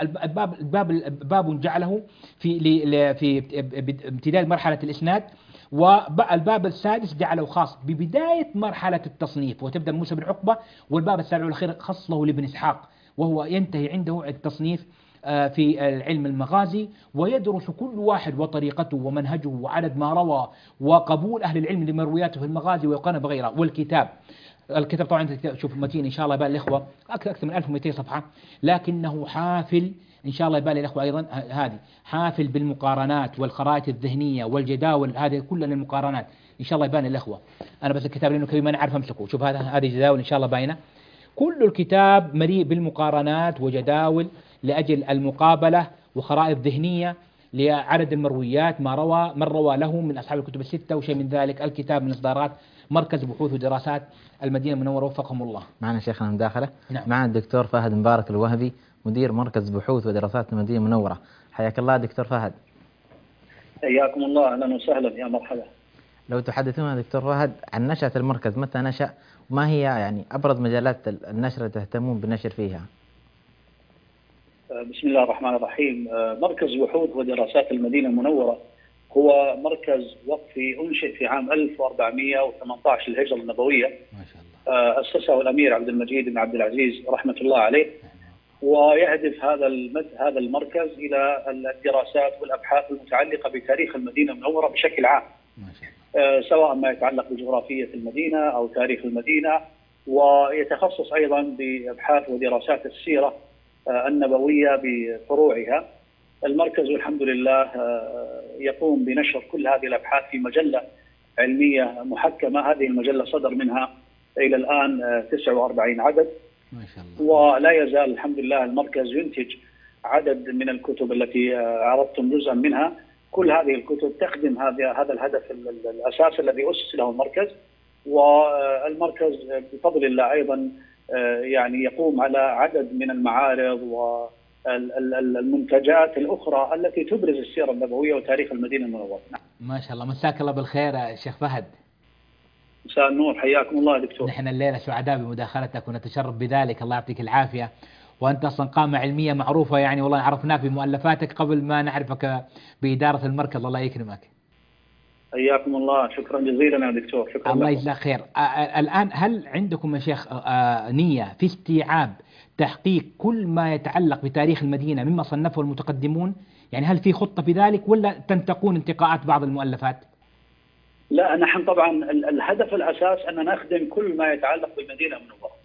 باب جعله في ابتداء مرحلة الإسناد، والباب السادس جعله خاص ببداية مرحلة التصنيف وتبدأ موسى بن عقبة، والباب السابع والأخير خصه لابن إسحاق، وهو ينتهي عنده التصنيف في العلم المغازي، ويدرس كل واحد وطريقته ومنهجه وعدد ما روى وقبول أهل العلم لمروياته في المغازي ويقارن بغيره. الكتاب طبعا شوف متين إن شاء الله يبان الإخوة أكثر من 1200 صفحة، لكنه حافل إن شاء الله يبان الإخوة أيضا هذه حافل بالمقارنات والخرائط الذهنية والجداول، هذه كلها للمقارنات إن شاء الله يبان الإخوة. أنا بس الكتاب لأنه كبير ما نعرف أمسكه، شوف هذه جداول إن شاء الله باينة. كل الكتاب مليء بالمقارنات وجداول لأجل المقابلة وخرائط ذهنية لعدد المرويات من روى له من أصحاب الكتب ال6 وشيء من ذلك. الكتاب من إصدارات مركز بحوث ودراسات المدينة المنورة وفقهم الله. معنا شيخنا مداخلة. نعم. معنا الدكتور فهد مبارك الوهبي مدير مركز بحوث ودراسات المدينة المنورة. حياك الله دكتور فهد. حياكم الله، أهلا وسهلا، يا مرحبا. لو تحدثونا دكتور فهد عن نشأة المركز، متى نشأ وما هي يعني أبرز مجالات النشر التي تهتمون بالنشر فيها؟ بسم الله الرحمن الرحيم. مركز بحوث ودراسات المدينة المنورة هو مركز وقفي أنشئ في عام 1418 للهجرة النبوية. ما شاء الله. أسسه الأمير عبد المجيد بن عبد العزيز رحمة الله عليه، ويهدف هذا المركز إلى الدراسات والأبحاث المتعلقة بتاريخ المدينة المنورة بشكل عام، ما شاء الله. سواء ما يتعلق بجغرافية المدينة أو تاريخ المدينة، ويتخصص أيضا بأبحاث ودراسات السيرة النبوية بفروعها. المركز والحمد لله يقوم بنشر كل هذه الأبحاث في مجلة علمية محكمة. هذه المجلة صدر منها إلى الآن 49 عدد. ما شاء الله. ولا يزال الحمد لله المركز ينتج عدد من الكتب التي عرضتم جزءا منها. كل هذه الكتب تخدم هذا الهدف الأساسي الذي أسس له المركز. والمركز بفضل الله أيضا يعني يقوم على عدد من المعارض والمنتجات الأخرى التي تبرز السيرة النبوية وتاريخ المدينة المنورة. ما شاء الله، مساك الله بالخير يا شيخ فهد. مساء النور، حياكم الله دكتور. نحن الليلة سعداء بمداخلتك ونتشرف بذلك، الله يعطيك العافية. وأنت أصلا قامة علمية معروفة، يعني والله عرفناك بمؤلفاتك قبل ما نعرفك بإدارة المركز، الله يكرمك. حياكم الله، شكرا جزيلا يا دكتور. شكرا. الله يجزاك خير. الآن هل عندكم يا شيخ نية في استيعاب تحقيق كل ما يتعلق بتاريخ المدينة مما صنفه المتقدمون؟ يعني هل في خطة في ذلك ولا تنتقون انتقاءات بعض المؤلفات؟ لا، نحن طبعا الهدف الأساس أن نخدم كل ما يتعلق بالمدينة المنورة.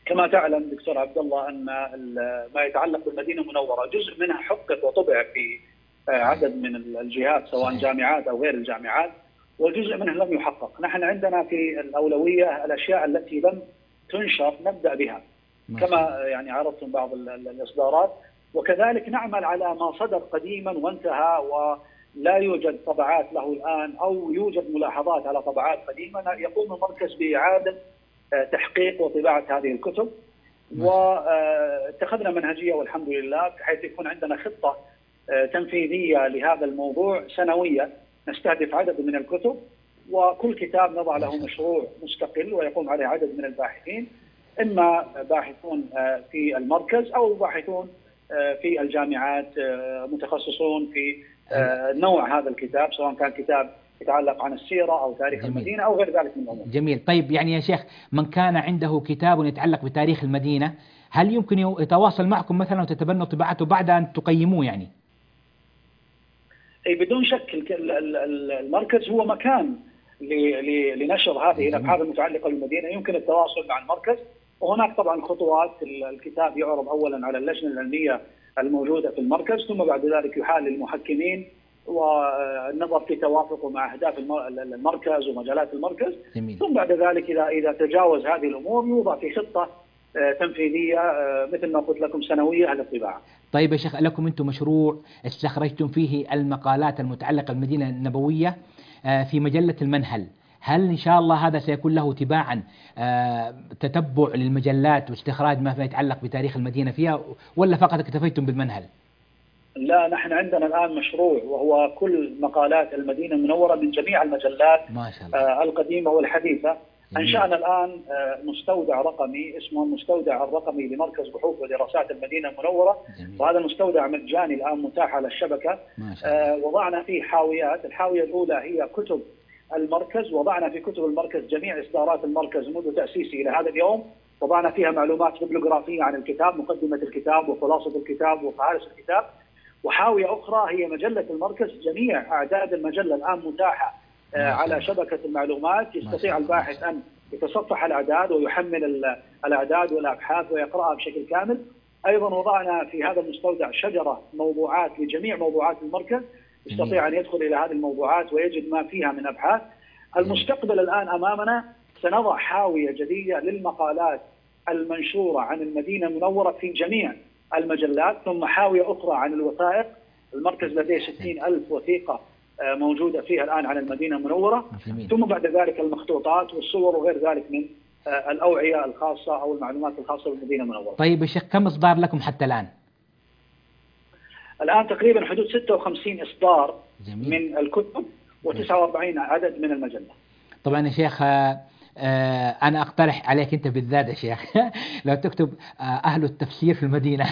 كما تعلم دكتور عبد الله أن ما يتعلق بالمدينة المنورة جزء منها حقق وطبع في عدد من الجهات سواء جامعات أو غير الجامعات، وجزء منه لم يحقق. نحن عندنا في الأولوية الأشياء التي لم تنشر نبدأ بها كما يعني عرضتم بعض الإصدارات، وكذلك نعمل على ما صدر قديما وانتهى ولا يوجد طبعات له الآن أو يوجد ملاحظات على طبعات قديمة. يقوم المركز بإعادة تحقيق وطباعة هذه الكتب، واتخذنا منهجية والحمد لله بحيث يكون عندنا خطة تنفيذية لهذا الموضوع سنوية نستهدف عدد من الكتب، وكل كتاب نضع له مشروع مستقل ويقوم عليه عدد من الباحثين، إما باحثون في المركز أو باحثون في الجامعات متخصصون في نوع هذا الكتاب، سواء كان كتاب يتعلق عن السيرة أو تاريخ المدينة أو غير ذلك من الأمور. جميل. طيب يعني يا شيخ، من كان عنده كتاب يتعلق بتاريخ المدينة هل يمكن يتواصل معكم مثلا وتتبنوا طباعته بعد أن تقيموه يعني؟ أي بدون شك المركز هو مكان لنشر هذه الأبحاث المتعلقة بالمدينة. يمكن التواصل مع المركز، وهناك طبعا خطوات. الكتاب يعرض أولا على اللجنة العلمية الموجودة في المركز، ثم بعد ذلك يحال للمحكمين والنظر في توافقه مع أهداف المركز ومجالات المركز. جميل. ثم بعد ذلك إذا تجاوز هذه الأمور يوضع في خطة تنفيذية مثل ما قلت لكم سنوية للطباعة. طيب يا شيخ، لكم أنتم مشروع استخرجتم فيه المقالات المتعلقة بالمدينة النبوية في مجلة المنهل، هل إن شاء الله هذا سيكون له تباعا تتبع للمجلات واستخراج ما يتعلق بتاريخ المدينة فيها، ولا فقط اكتفيتم بالمنهل؟ لا، نحن عندنا الآن مشروع وهو كل مقالات المدينة المنورة من جميع المجلات ما شاء الله القديمة والحديثة. أنشأنا الآن مستودع رقمي اسمه المستودع الرقمي لمركز بحوث ودراسات المدينة المنورة. جميل. وهذا المستودع مجاني الآن متاح على الشبكة. وضعنا فيه حاويات. الحاوية الأولى هي كتب المركز، وضعنا في كتب المركز جميع إصدارات المركز منذ تأسيسه إلى هذا اليوم. وضعنا فيها معلومات ببلوغرافية عن الكتاب، مقدمة الكتاب وخلاصة الكتاب وفهارس الكتاب. وحاوية أخرى هي مجلة المركز، جميع أعداد المجلة الآن متاحة على شبكة المعلومات. يستطيع الباحث أن يتصفح الأعداد ويحمل الأعداد والأبحاث ويقرأها بشكل كامل. أيضا وضعنا في هذا المستودع شجرة موضوعات لجميع موضوعات المركز، يستطيع أن يدخل إلى هذه الموضوعات ويجد ما فيها من أبحاث. المستقبل الآن أمامنا، سنضع حاوية جديدة للمقالات المنشورة عن المدينة المنورة في جميع المجلات، ثم حاوية أخرى عن الوثائق. المركز لديه 60,000 وثيقة موجودة فيها الآن عن المدينة المنورة. ثم بعد ذلك المخطوطات والصور وغير ذلك من الأوعية الخاصة أو المعلومات الخاصة بالمدينة المنورة. طيب يا شيخ، كم إصدار لكم حتى الآن؟ الآن تقريبا حدود 56 إصدار. جميل. من الكتب و49 عدد من المجلة. طبعا يا شيخ أنا أقترح عليك أنت بالذات يا شيخ لو تكتب أهل التفسير في المدينة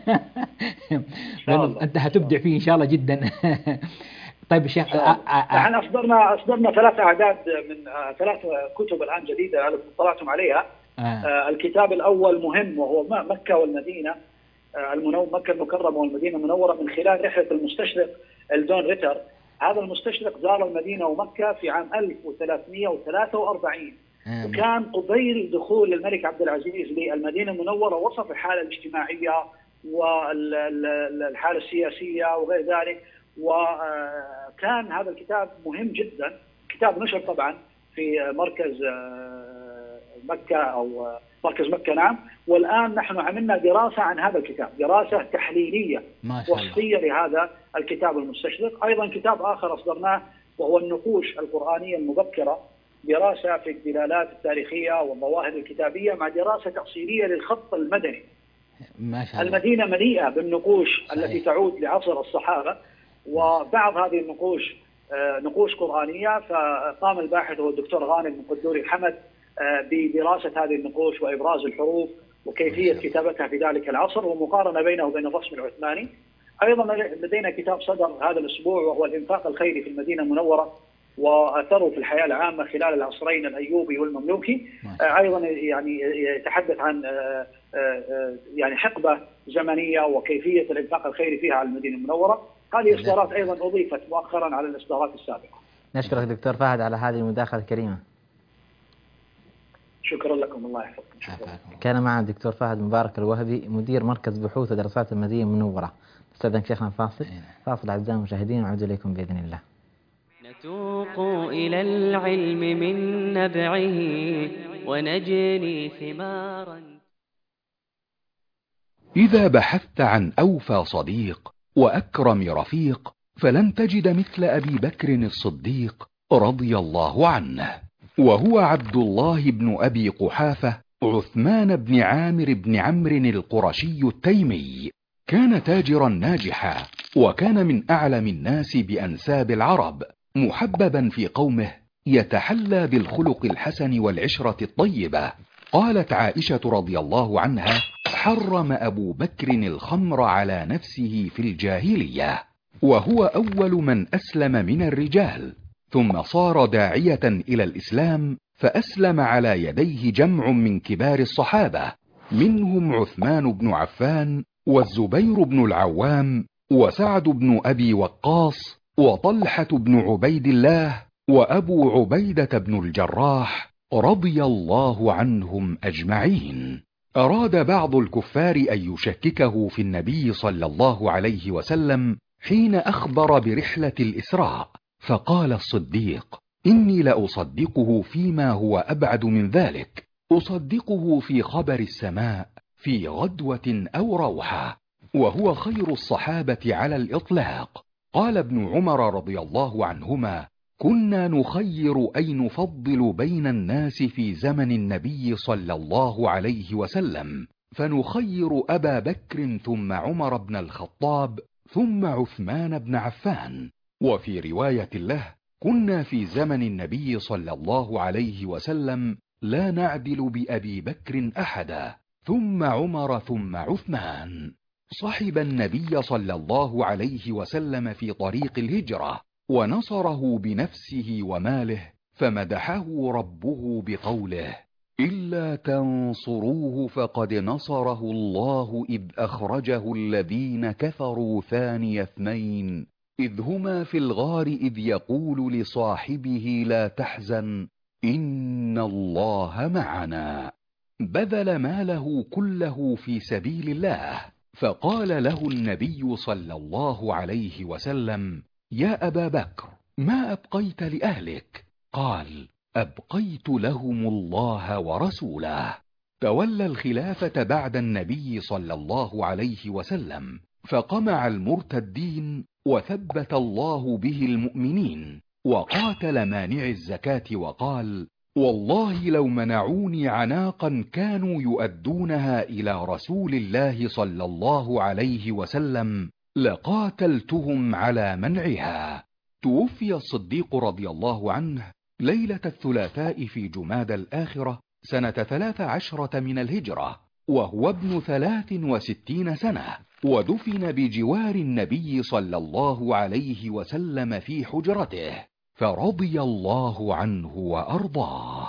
أنت هتبدع فيه إن شاء الله جدا. طيب يا شيخ، نحن أصدرنا 3 أعداد من 3 كتب الآن جديدة اطلعتم عليها. الكتاب الأول مهم وهو مكة والمدينة مكة المكرمة والمدينة المنورة من خلال رحلة المستشرق الدون ريتر. هذا المستشرق زار المدينة ومكة في عام 1343 وكان قبيل دخول الملك عبد العزيز للمدينة المنورة. وصف الحالة الاجتماعية والحالة السياسية وغير ذلك، وكان هذا الكتاب مهم جدا. كتاب نشر طبعا في مركز مكة أو مركز مكة نعم. والآن نحن عملنا دراسة عن هذا الكتاب، دراسة تحليلية وصفية لهذا الكتاب المستشرق. أيضا كتاب آخر أصدرناه وهو النقوش القرآنية المبكرة، دراسة في الدلالات التاريخية والظواهر الكتابية مع دراسة تأصيلية للخط المدني. ما شاء الله. المدينة مليئة بالنقوش التي تعود لعصر الصحابة، وبعض هذه النقوش نقوش قرآنية. فقام الباحث هو الدكتور غانم من قدوري الحمد بدراسة هذه النقوش وإبراز الحروف وكيفية كتابتها في ذلك العصر ومقارنة بينه وبين الرسم العثماني. أيضا لدينا كتاب صدر هذا الأسبوع وهو الإنفاق الخيري في المدينة المنورة وأثره في الحياة العامة خلال العصرين الأيوبي والمملوكي. أيضا يعني يتحدث عن يعني حقبة زمنية وكيفية الإنفاق الخيري فيها على المدينة المنورة. هذه إصدارات أيضا أضيفت مؤخرا على الإصدارات السابقة. نشكرك دكتور فهد على هذه المداخلة الكريمة. شكرا لكم، الله يحفظكم. كان معنا الدكتور فهد مبارك الوهبي مدير مركز بحوث ودراسات المدينة المنورة. استاذنك شيخنا فاصل أعزائي المشاهدين، ونعود إليكم بإذن الله. نتوق إلى العلم من نبعه ونجني ثمارا. إذا بحثت عن أوفى صديق وأكرم رفيق فلن تجد مثل أبي بكر الصديق رضي الله عنه، وهو عبد الله بن أبي قحافة عثمان بن عامر بن عمرو القرشي التيمي. كان تاجرا ناجحا، وكان من أعلم الناس بأنساب العرب، محببا في قومه، يتحلى بالخلق الحسن والعشرة الطيبة. قالت عائشة رضي الله عنها: حرم أبو بكر الخمر على نفسه في الجاهلية، وهو أول من أسلم من الرجال، ثم صار داعية إلى الإسلام، فأسلم على يديه جمع من كبار الصحابة، منهم عثمان بن عفان والزبير بن العوام وسعد بن أبي وقاص وطلحة بن عبيد الله وأبو عبيدة بن الجراح رضي الله عنهم أجمعين. أراد بعض الكفار أن يشككه في النبي صلى الله عليه وسلم حين أخبر برحلة الإسراء، فقال الصديق: إني لأصدقه فيما هو أبعد من ذلك، أصدقه في خبر السماء في غدوة أو روحة، وهو خير الصحابة على الإطلاق. قال ابن عمر رضي الله عنهما: كنا نخير أي نفضل بين الناس في زمن النبي صلى الله عليه وسلم، فنخير أبا بكر ثم عمر بن الخطاب ثم عثمان بن عفان. وفي رواية له: كنا في زمن النبي صلى الله عليه وسلم لا نعدل بأبي بكر أحدا، ثم عمر ثم عثمان. صحب النبي صلى الله عليه وسلم في طريق الهجرة، ونصره بنفسه وماله، فمدحه ربه بقوله: إلا تنصروه فقد نصره الله إذ أخرجه الذين كفروا ثاني اثنين إذ هما في الغار إذ يقول لصاحبه لا تحزن إن الله معنا. بذل ماله كله في سبيل الله، فقال له النبي صلى الله عليه وسلم: يا أبا بكر، ما أبقيت لأهلك؟ قال: أبقيت لهم الله ورسوله. تولى الخلافة بعد النبي صلى الله عليه وسلم، فقمع المرتدين، وثبت الله به المؤمنين، وقاتل مانع الزكاة، وقال: والله لو منعوني عناقا كانوا يؤدونها إلى رسول الله صلى الله عليه وسلم لقاتلتهم على منعها. توفي الصديق رضي الله عنه ليلة الثلاثاء في جمادى الآخرة سنة 13 من الهجرة، وهو ابن 63 سنة، ودفن بجوار النبي صلى الله عليه وسلم في حجرته، فرضي الله عنه وأرضاه.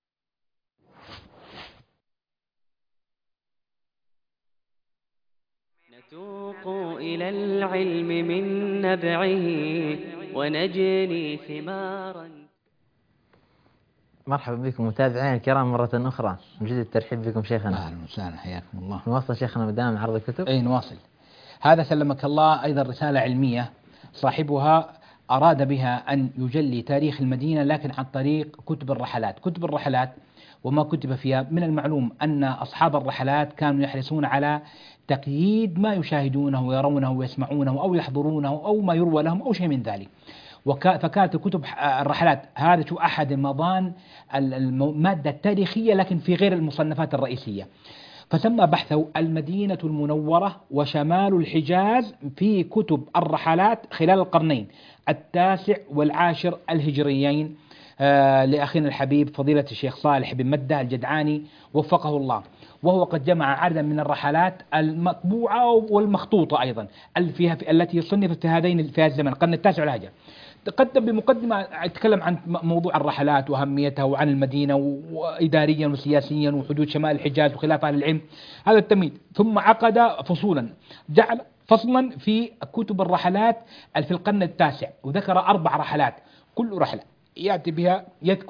نتوق إلى العلم من نبعه ونجني ثمارا. مرحبا بكم متابعين الكرام مرة أخرى، نجد الترحيب بكم شيخنا. أهلا وسهلا، حياكم الله. نواصل شيخنا مدام عرض الكتب. أي نواصل. هذا سلمك الله أيضا رسالة علمية صاحبها أراد بها أن يجلي تاريخ المدينة، لكن عن طريق كتب الرحلات. كتب الرحلات وما كتب فيها، من المعلوم أن أصحاب الرحلات كانوا يحرصون على تقييد ما يشاهدونه ويرونه ويسمعونه أو يحضرونه أو ما يروى لهم أو شيء من ذلك. فكانت كتب الرحلات هذا أحد مضان المادة التاريخية، لكن في غير المصنفات الرئيسية. فسمى بحثه المدينة المنورة وشمال الحجاز في كتب الرحلات خلال القرنين 9 و10 الهجريين، لأخينا الحبيب فضيلة الشيخ صالح بن مدة الجدعاني وفقه الله. وهو قد جمع عددا من الرحلات المطبوعة والمخطوطة أيضا التي صنفت في هذين في الزمن القرن 9 والهجري. تقدم بمقدمة يتكلم عن موضوع الرحلات وأهميتها وعن المدينة وإداريا وسياسيا وحدود شمال الحجاز وخلاف أهل العلم، هذا التمهيد. ثم عقد فصولا، جعل فصلا في كتب الرحلات في القرن 9، وذكر 4 رحلات، كل رحلة يأتي بها يذكر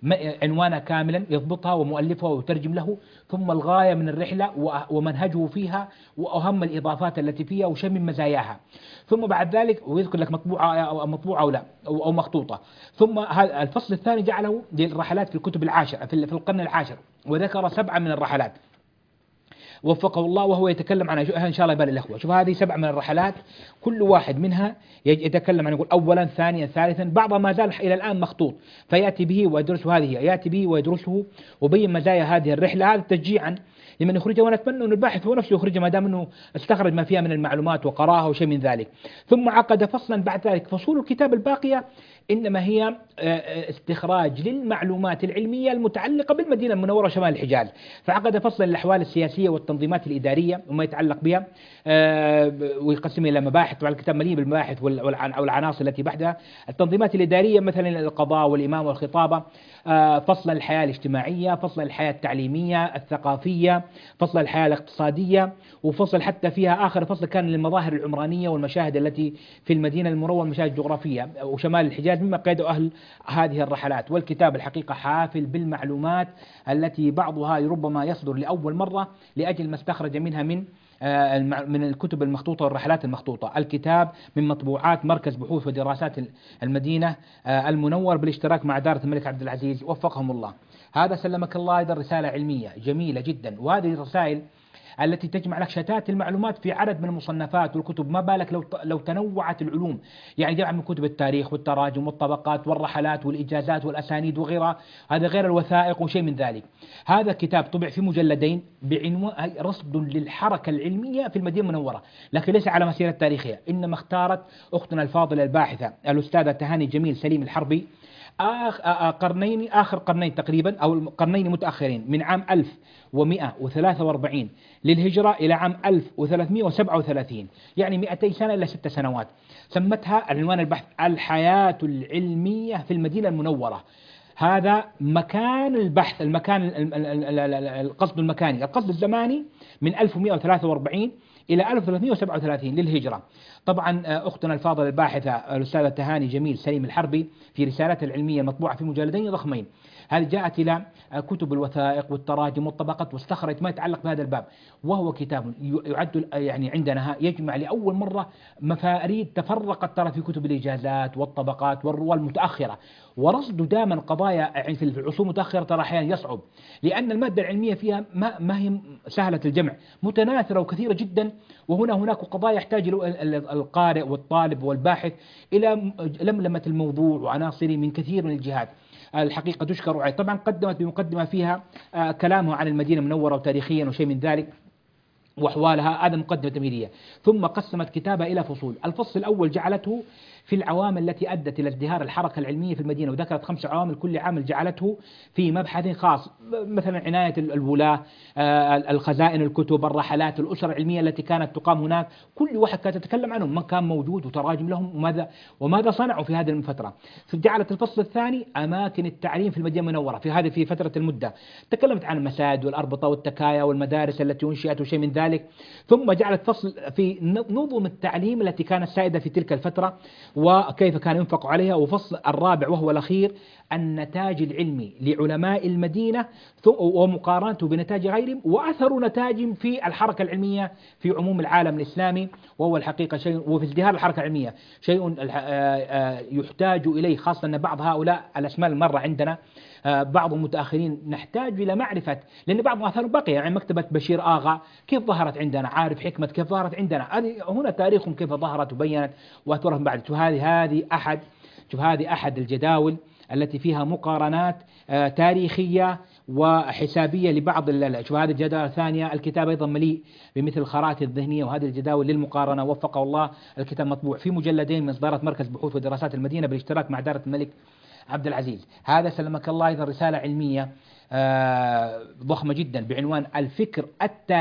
عنوانها كاملا يضبطها ومؤلفها ويترجم له، ثم الغاية من الرحلة ومنهجه فيها وأهم الإضافات التي فيها وشيء من مزاياها، ثم بعد ذلك ويذكر لك مطبوعة أو لا أو مخطوطة. ثم هذا الفصل الثاني جعله للرحلات في الكتب العاشرة في القرن العاشر، وذكر 7 من الرحلات وفقه الله وهو يتكلم عنها إن شاء الله يبالي الأخوة. شوف هذه 7 من الرحلات، كل واحد منها يتكلم عن، يقول أولا ثانيا ثالثا، بعضها ما زال إلى الآن مخطوط، فيأتي به ويدرسه، هذه يأتي به ويدرسه وبين مزايا هذه الرحلة، هذا تشجيعا لمن يخرجها، ونتمنى أن الباحث هو نفسه يخرجها ما دام أنه استخرج ما فيها من المعلومات وقراها وشيء من ذلك. ثم عقد فصلا بعد ذلك، فصول الكتاب الباقية إنما هي استخراج للمعلومات العلمية المتعلقة بالمدينة المنورة وشمال الحجاز، فعقد فصلا للأحوال السياسية والتنظيمات الإدارية وما يتعلق بها، ويقسمها إلى مباحث، طبعا الكتاب مليء بالمباحث والعناصر التي بعدها. التنظيمات الإدارية مثلا القضاء والإمام والخطابة، فصل الحياة الاجتماعية، فصل الحياة التعليمية الثقافية، فصل الحياة الاقتصادية، وفصل حتى فيها آخر فصل كان للمظاهر العمرانية والمشاهد التي في المدينة المنورة والمشاهد الجغرافية وشمال الحجاز مما قيده أهل هذه الرحلات. والكتاب الحقيقة حافل بالمعلومات التي بعضها ربما يصدر لأول مرة لأجل ما استخرج منها من الكتب المخطوطة والرحلات المخطوطة. الكتاب من مطبوعات مركز بحوث ودراسات المدينة المنور بالاشتراك مع دارة الملك عبد العزيز وفقهم الله. هذا سلمك الله أيضا رسالة علمية جميلة جدا، وهذه الرسائل التي تجمع لك شتات المعلومات في عدد من المصنفات والكتب، ما بالك لو تنوعت العلوم، يعني جمع من كتب التاريخ والتراجم والطبقات والرحلات والإجازات والأسانيد وغيرها، هذا غير الوثائق وشيء من ذلك. هذا كتاب طبع في مجلدين بعنوان رصد للحركة العلمية في المدينة المنورة، لكن ليس على مسيرة تاريخية، إنما اختارت أختنا الفاضلة الباحثة الأستاذة تهاني جميل سليم الحربي آخر قرنين تقريبا أو القرنين متأخرين، من عام 1143 للهجرة إلى عام 1337، يعني 200 سنة إلى 6 سنوات. سمتها عنوان البحث الحياة العلمية في المدينة المنورة. هذا مكان البحث، القصد المكاني، القصد الزماني من 1143 إلى 1337 للهجرة. طبعا أختنا الفاضلة الباحثة الأستاذة تهاني جميل سليم الحربي في رسالتها العلمية مطبوعة في مجلدين ضخمين، هذه جاءت إلى كتب الوثائق والتراجم والطبقات واستخرجت ما يتعلق بهذا الباب، وهو كتاب يعد يعني عندنا يجمع لأول مرة مفاريد تفرقت ترى في كتب الإجازات والطبقات والرواة المتأخرة، ورصد دائما قضايا يعني في العصور المتأخرة ترى أحيانا يصعب، لأن المادة العلمية فيها ما هي سهلة الجمع، متناثرة وكثيرة جدا، هناك قضايا يحتاج القارئ والطالب والباحث إلى لملمة الموضوع وعناصره من كثير من الجهات. الحقيقة تشكر عليه. طبعا قدمت بمقدمة فيها كلامه عن المدينة المنورة وتاريخيا وشيء من ذلك وأحوالها، هذا مقدمة تمهيدية. ثم قسمت كتابها إلى فصول. الفصل الأول جعلته في العوامل التي أدت إلى ازدهار الحركة العلمية في المدينة، وذكرت 5 عوامل، كل عامل جعلته في مبحث خاص، مثلا عناية الولاة، الخزائن، الكتب، الرحلات، الأسر العلمية التي كانت تقام هناك، كل واحد كانت تتكلم عنهم، من كان موجود وتراجم لهم وماذا صنعوا في هذه الفترة. جعلت الفصل الثاني أماكن التعليم في المدينة المنورة في فترة المدة، تكلمت عن المساجد والأربطة والتكايا والمدارس التي أنشئت وشيء من ذلك. ثم جعلت فصل في نظم التعليم التي كانت سائدة في تلك الفترة وكيف كان ينفق عليها. وفصل الرابع وهو الأخير النتاج العلمي لعلماء المدينة ومقارنته بنتاج غيرهم، وأثر نتاجهم في الحركة العلمية في عموم العالم الإسلامي، وهو الحقيقة شيء، وفي ازدهار الحركة العلمية شيء يحتاج إليه، خاصة أن بعض هؤلاء الأسماء المرة عندنا بعض المتأخرين نحتاج إلى معرفة، لأن بعض آثار بقي، يعني مكتبة بشير آغا كيف ظهرت عندنا، عارف حكمة كيف ظهرت عندنا، هنا تاريخ كيف ظهرت وبينت وأثرها من بعد. هذه أحد الجداول التي فيها مقارنات تاريخية وحسابية لبعض شوف هذه الجداول الثانية. الكتاب أيضا مليء بمثل الخرائط الذهنية وهذه الجداول للمقارنة وفقه الله. الكتاب مطبوع في مجلدين من إصدارات مركز بحوث ودراسات المدينة بالاشتراك مع دارة الملك عبد العزيز. هذا سلمك الله أيضا رسالة علمية ضخمة جدا بعنوان الفكر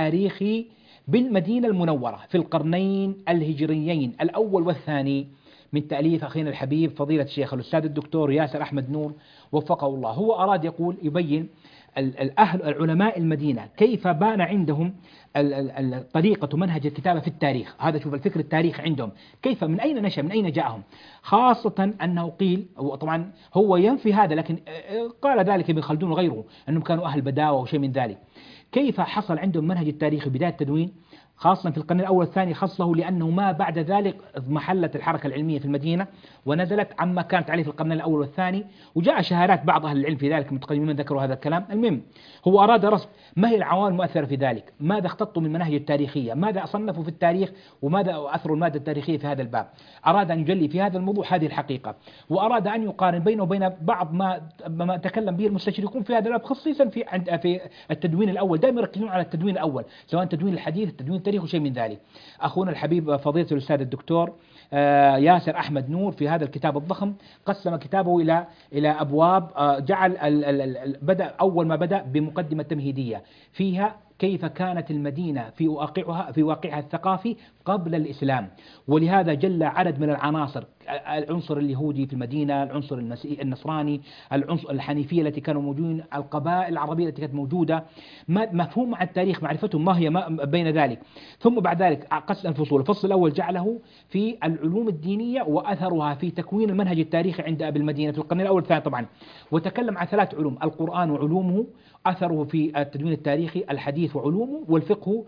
التاريخي بالمدينة المنورة في القرنين الهجريين الأول والثاني، من تأليف أخينا الحبيب فضيلة الشيخ الأستاذ الدكتور ياسر أحمد نور وفقه الله. هو أراد يقول يبين العلماء المدينة كيف بان عندهم طريقة منهج الكتابة في التاريخ. هذا شوف الفكر التاريخي عندهم كيف، من أين نشأ، من أين جاءهم، خاصة أنه قيل، طبعا هو ينفي هذا لكن قال ذلك ابن خلدون وغيره أنهم كانوا أهل بداوة وشيء من ذلك. كيف حصل عندهم منهج التاريخ بداية التدوين خاصة في القرن الأول والثاني؟ خصله لأنه ما بعد ذلك محلت الحركة العلمية في المدينة ونزلت عما كانت عليه في القرن الأول والثاني، وجاء شهادات بعض أهل العلم في ذلك المتقدمين ذكروا هذا الكلام. المهم هو أراد رصد ما هي العوامل المؤثرة في ذلك، ماذا اختطوا من المناهج التاريخية، ماذا صنفوا في التاريخ، وماذا أثروا المادة التاريخية في هذا الباب. أراد أن يجلي في هذا الموضوع هذه الحقيقة، وأراد أن يقارن بينه وبين بعض ما تكلم به المستشرقون في هذا الباب، خصيصا في التدوين الأول. دائما يركزون على التدوين الأول، سواء التدوين الحديث التدوين التاريخي وشيء من ذلك. أخونا الحبيب فضيلة الأستاذ الدكتور ياسر أحمد نور في هذا الكتاب الضخم قسم كتابه إلى أبواب. جعل بدأ أول ما بدأ بمقدمة تمهيدية فيها كيف كانت المدينة في واقعها الثقافي قبل الإسلام، ولهذا جل عدد من العناصر، العنصر اليهودي في المدينة، العنصر النصراني، العنصر الحنيفية التي كانوا موجودين، القبائل العربية التي كانت موجودة، مفهوم مع التاريخ معرفتهم ما هي ما بين ذلك. ثم بعد ذلك قسم الفصول. الفصل الأول جعله في العلوم الدينية وأثرها في تكوين المنهج التاريخي عند أبي المدينة في القرن الأول والثاني طبعا، وتكلم عن 3 علوم: القرآن وعلومه، أثره في التدوين التاريخي، الحديث وعلومه، والفقه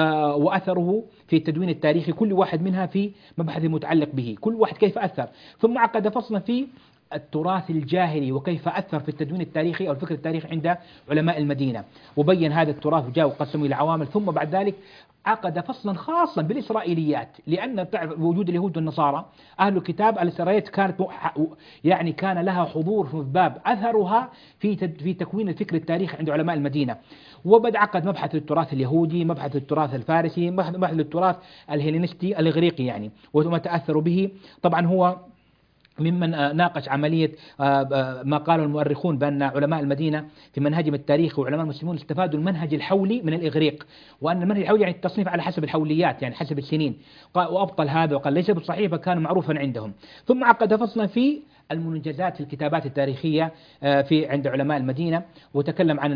وأثره في التدوين التاريخي، كل واحد منها في مبحث متعلق به، كل واحد كيف أثر. ثم عقد فصلا في التراث الجاهلي وكيف أثر في التدوين التاريخي أو الفكر التاريخي عند علماء المدينة، وبين هذا التراث وجاء وقسمه إلى عوامل. ثم بعد ذلك عقد فصلا خاصا بالإسرائيليات، لأن تعرف وجود اليهود والنصارى أهل الكتاب، الإسرائيليات كانت يعني كان لها حضور في باب أثرها في تكوين الفكر التاريخي عند علماء المدينة. وبدأ عقد مبحث التراث اليهودي، مبحث التراث الفارسي، مبحث التراث الهيلينستي الإغريقي يعني، وما تأثروا به. طبعا هو ممن ناقش عملية ما قاله المؤرخون بأن علماء المدينة في منهجهم التاريخي وعلماء المسلمون استفادوا المنهج الحولي من الإغريق، وأن المنهج الحولي يعني التصنيف على حسب الحوليات يعني حسب السنين، وأبطل هذا وقال ليس بالصحيح، فكان معروفا عندهم. ثم عقد فصلا في المنجزات في الكتابات التاريخية في عند علماء المدينة، وتكلم عن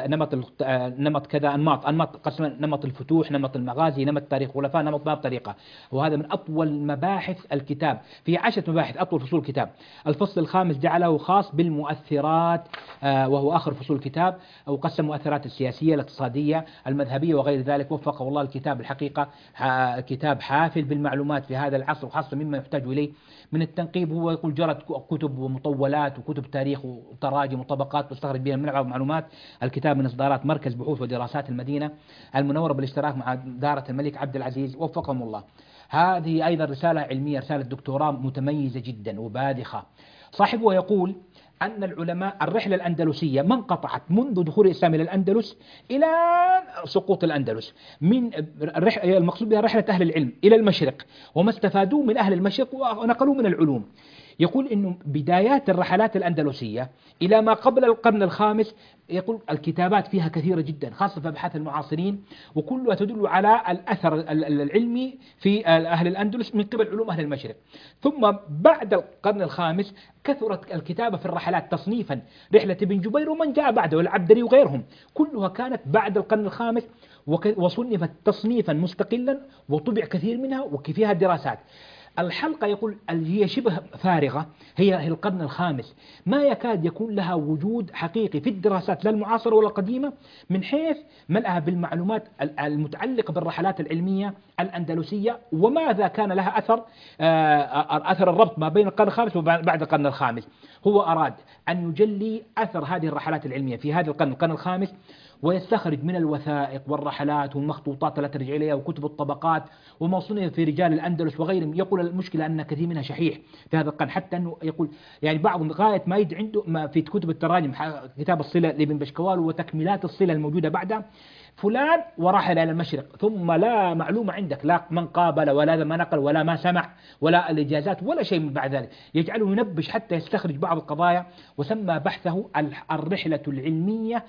نمط كذا أنماط قسم: نمط الفتوح، نمط المغازي، نمط تاريخ خلفاء، نمط باب طريقة. وهذا من أطول مباحث الكتاب، في 10 مباحث، أطول فصول الكتاب. الفصل الخامس جعله خاص بالمؤثرات، وهو آخر فصول الكتاب، وقسم المؤثرات السياسية، الاقتصادية، المذهبية وغير ذلك. وفقه الله الكتاب الحقيقة كتاب حافل بالمعلومات في هذا العصر، وخاصة مما يحتاج إليه من التنقيب. هو يقول جرت كتب ومطولات وكتب تاريخ وتراجم وطبقات واستخرج بها من بعض المعلومات. الكتاب من إصدارات مركز بحوث ودراسات المدينة المنورة بالاشتراك مع دارة الملك عبد العزيز وفقهم الله. هذه أيضا رسالة علمية، رسالة دكتوراه متميزة جدا وباذخة. صاحبه يقول أن العلماء الرحلة الأندلسية ما انقطعت منذ دخول الإسلام إلى الأندلس إلى سقوط الأندلس، من المقصود بها رحلة أهل العلم إلى المشرق، وما استفادوه من أهل المشرق ونقلوه من العلوم. يقول إنه بدايات الرحلات الأندلسية إلى ما قبل القرن الخامس، يقول الكتابات فيها كثيرة جدا خاصة في أبحاث المعاصرين، وكلها تدل على الأثر العلمي في أهل الأندلس من قبل علوم أهل المشرق. ثم بعد القرن الخامس كثرت الكتابة في الرحلات تصنيفا، رحلة ابن جبير ومن جاء بعده والعبدري وغيرهم، كلها كانت بعد القرن الخامس، وصنفت تصنيفا مستقلا وطبع كثير منها وفيها دراسات. الحلقة يقول هي شبه فارغة، هي القرن الخامس، ما يكاد يكون لها وجود حقيقي في الدراسات لا المعاصرة ولا القديمة من حيث ملأها بالمعلومات المتعلقة بالرحلات العلمية الأندلسية، وماذا كان لها أثر الربط ما بين القرن الخامس وبعد القرن الخامس. هو أراد أن يجلي أثر هذه الرحلات العلمية في هذا القرن الخامس، ويستخرج من الوثائق والرحلات والمخطوطات التي ترجع إليها وكتب الطبقات وما صنف في رجال الأندلس وغيرهم. يقول المشكلة أن كثير منها شحيح في هذا القرن، حتى أنه يقول يعني بعضهم غاية ما يد عنده ما في كتب التراجم، كتاب الصلة لابن بشكوال وتكميلات الصلة الموجودة بعدها، فلان ورحل إلى المشرق، ثم لا معلومة عندك، لا من قابل ولا ما نقل ولا ما سمع ولا الإجازات ولا شيء من بعد ذلك، يجعله ينبش حتى يستخرج بعض القضايا. وسمى بحثه الرحلة العلمية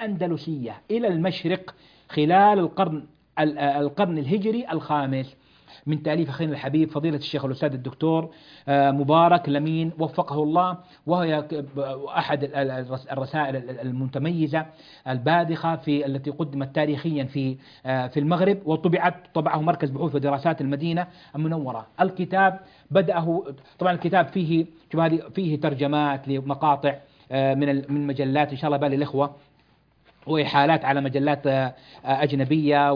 الأندلسية إلى المشرق خلال القرن الهجري الخامس. من تأليف أخينا الحبيب فضيلة الشيخ الأستاذ الدكتور مبارك لمين وفقه الله، وهي أحد الرسائل المتميزة الباذخة في التي قدمت تاريخيا في المغرب، طبعه مركز بحوث ودراسات المدينة المنورة. الكتاب بدأه طبعا الكتاب فيه ترجمات لمقاطع من مجلات إن شاء الله بالي الإخوة، وإحالات على مجلات أجنبية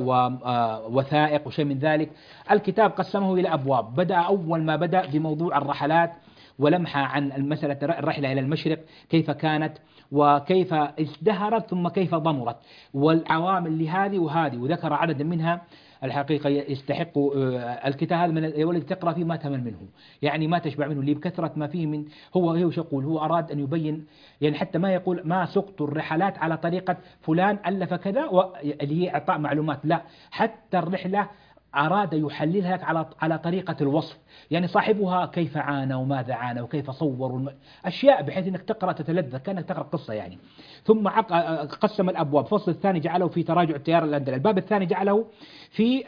ووثائق وشيء من ذلك. الكتاب قسمه إلى أبواب. أول ما بدأ بموضوع الرحلات ولمحة عن مسألة الرحلة إلى المشرق كيف كانت وكيف ازدهرت ثم كيف ضمرت والعوامل لهذه وهذه، وذكر عددا منها. الحقيقة يستحق الكتاب هذا من يا ولد تقرأ فيه ما تمل منه، يعني ما تشبع منه اللي بكثرة ما فيه من هو يقول هو أراد أن يبين، يعني حتى ما يقول ما سقط الرحلات على طريقة فلان ألف كذا اللي هي إعطاء معلومات، لا، حتى الرحلة أراد يحللها على طريقة الوصف، يعني صاحبها كيف عانى وماذا عانى وكيف صور أشياء بحيث أنك تقرأ تتلذذ كأنك تقرأ قصة يعني. ثم قسم الأبواب. الفصل الثاني جعله في تراجع التيار الأندلسي، الباب الثاني جعله في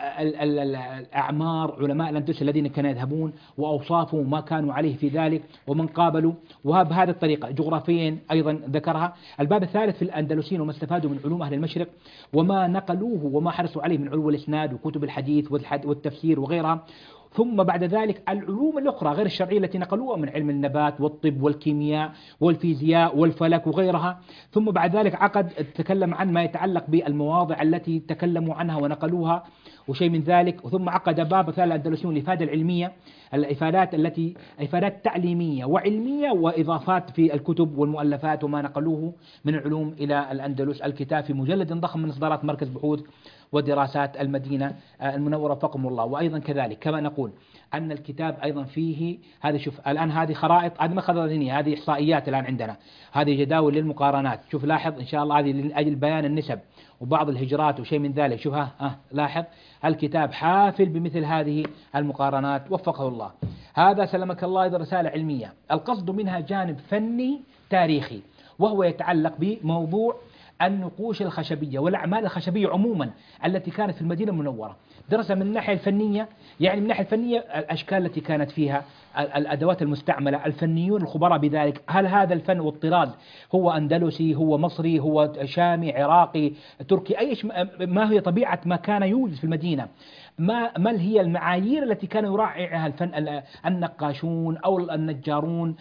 الأعمار علماء الأندلس الذين كانوا يذهبون وأوصافهم وما كانوا عليه في ذلك ومن قابلوا، وبهذه الطريقة جغرافيا أيضا ذكرها. الباب الثالث في الأندلسيين وما استفادوا من علوم أهل المشرق وما نقلوه وما حرصوا عليه من علوم الإسناد وكتب الحديث والتفسير وغيرها. ثم بعد ذلك العلوم الأخرى غير الشرعية التي نقلوها من علم النبات والطب والكيمياء والفيزياء والفلك وغيرها. ثم بعد ذلك تكلم عن ما يتعلق بالمواضع التي تكلموا عنها ونقلوها وشيء من ذلك. ثم عقد باب ثالث الأندلسيون الإفادة العلمية، الإفادات التي إفادات تعليمية وعلمية وإضافات في الكتب والمؤلفات وما نقلوه من العلوم إلى الأندلس. الكتاب في مجلد ضخم من إصدارات مركز بحوث ودراسات المدينة المنورة فقم الله. وأيضا كذلك كما نقول أن الكتاب أيضا فيه هذه، شوف الآن هذه خرائط، هذه ما خذتني، هذه إحصائيات الآن عندنا، هذه جداول للمقارنات. شوف لاحظ إن شاء الله هذه لأجل بيان النسب وبعض الهجرات وشيء من ذلك. شوف لاحظ الكتاب حافل بمثل هذه المقارنات وفقه الله. هذا سلمك الله إذا رسالة علمية القصد منها جانب فني تاريخي، وهو يتعلق بموضوع النقوش الخشبية والأعمال الخشبية عموما التي كانت في المدينة المنورة. درس من الناحية الفنية، يعني من الناحية الفنية الأشكال التي كانت فيها، الأدوات المستعملة، الفنيون الخبراء بذلك، هل هذا الفن والطراز هو أندلسي، هو مصري، هو شامي، عراقي، تركي، ما هي طبيعة ما كان يوجد في المدينة، ما هي المعايير التي كان يراعيها الفن، النقاشون أو النجارون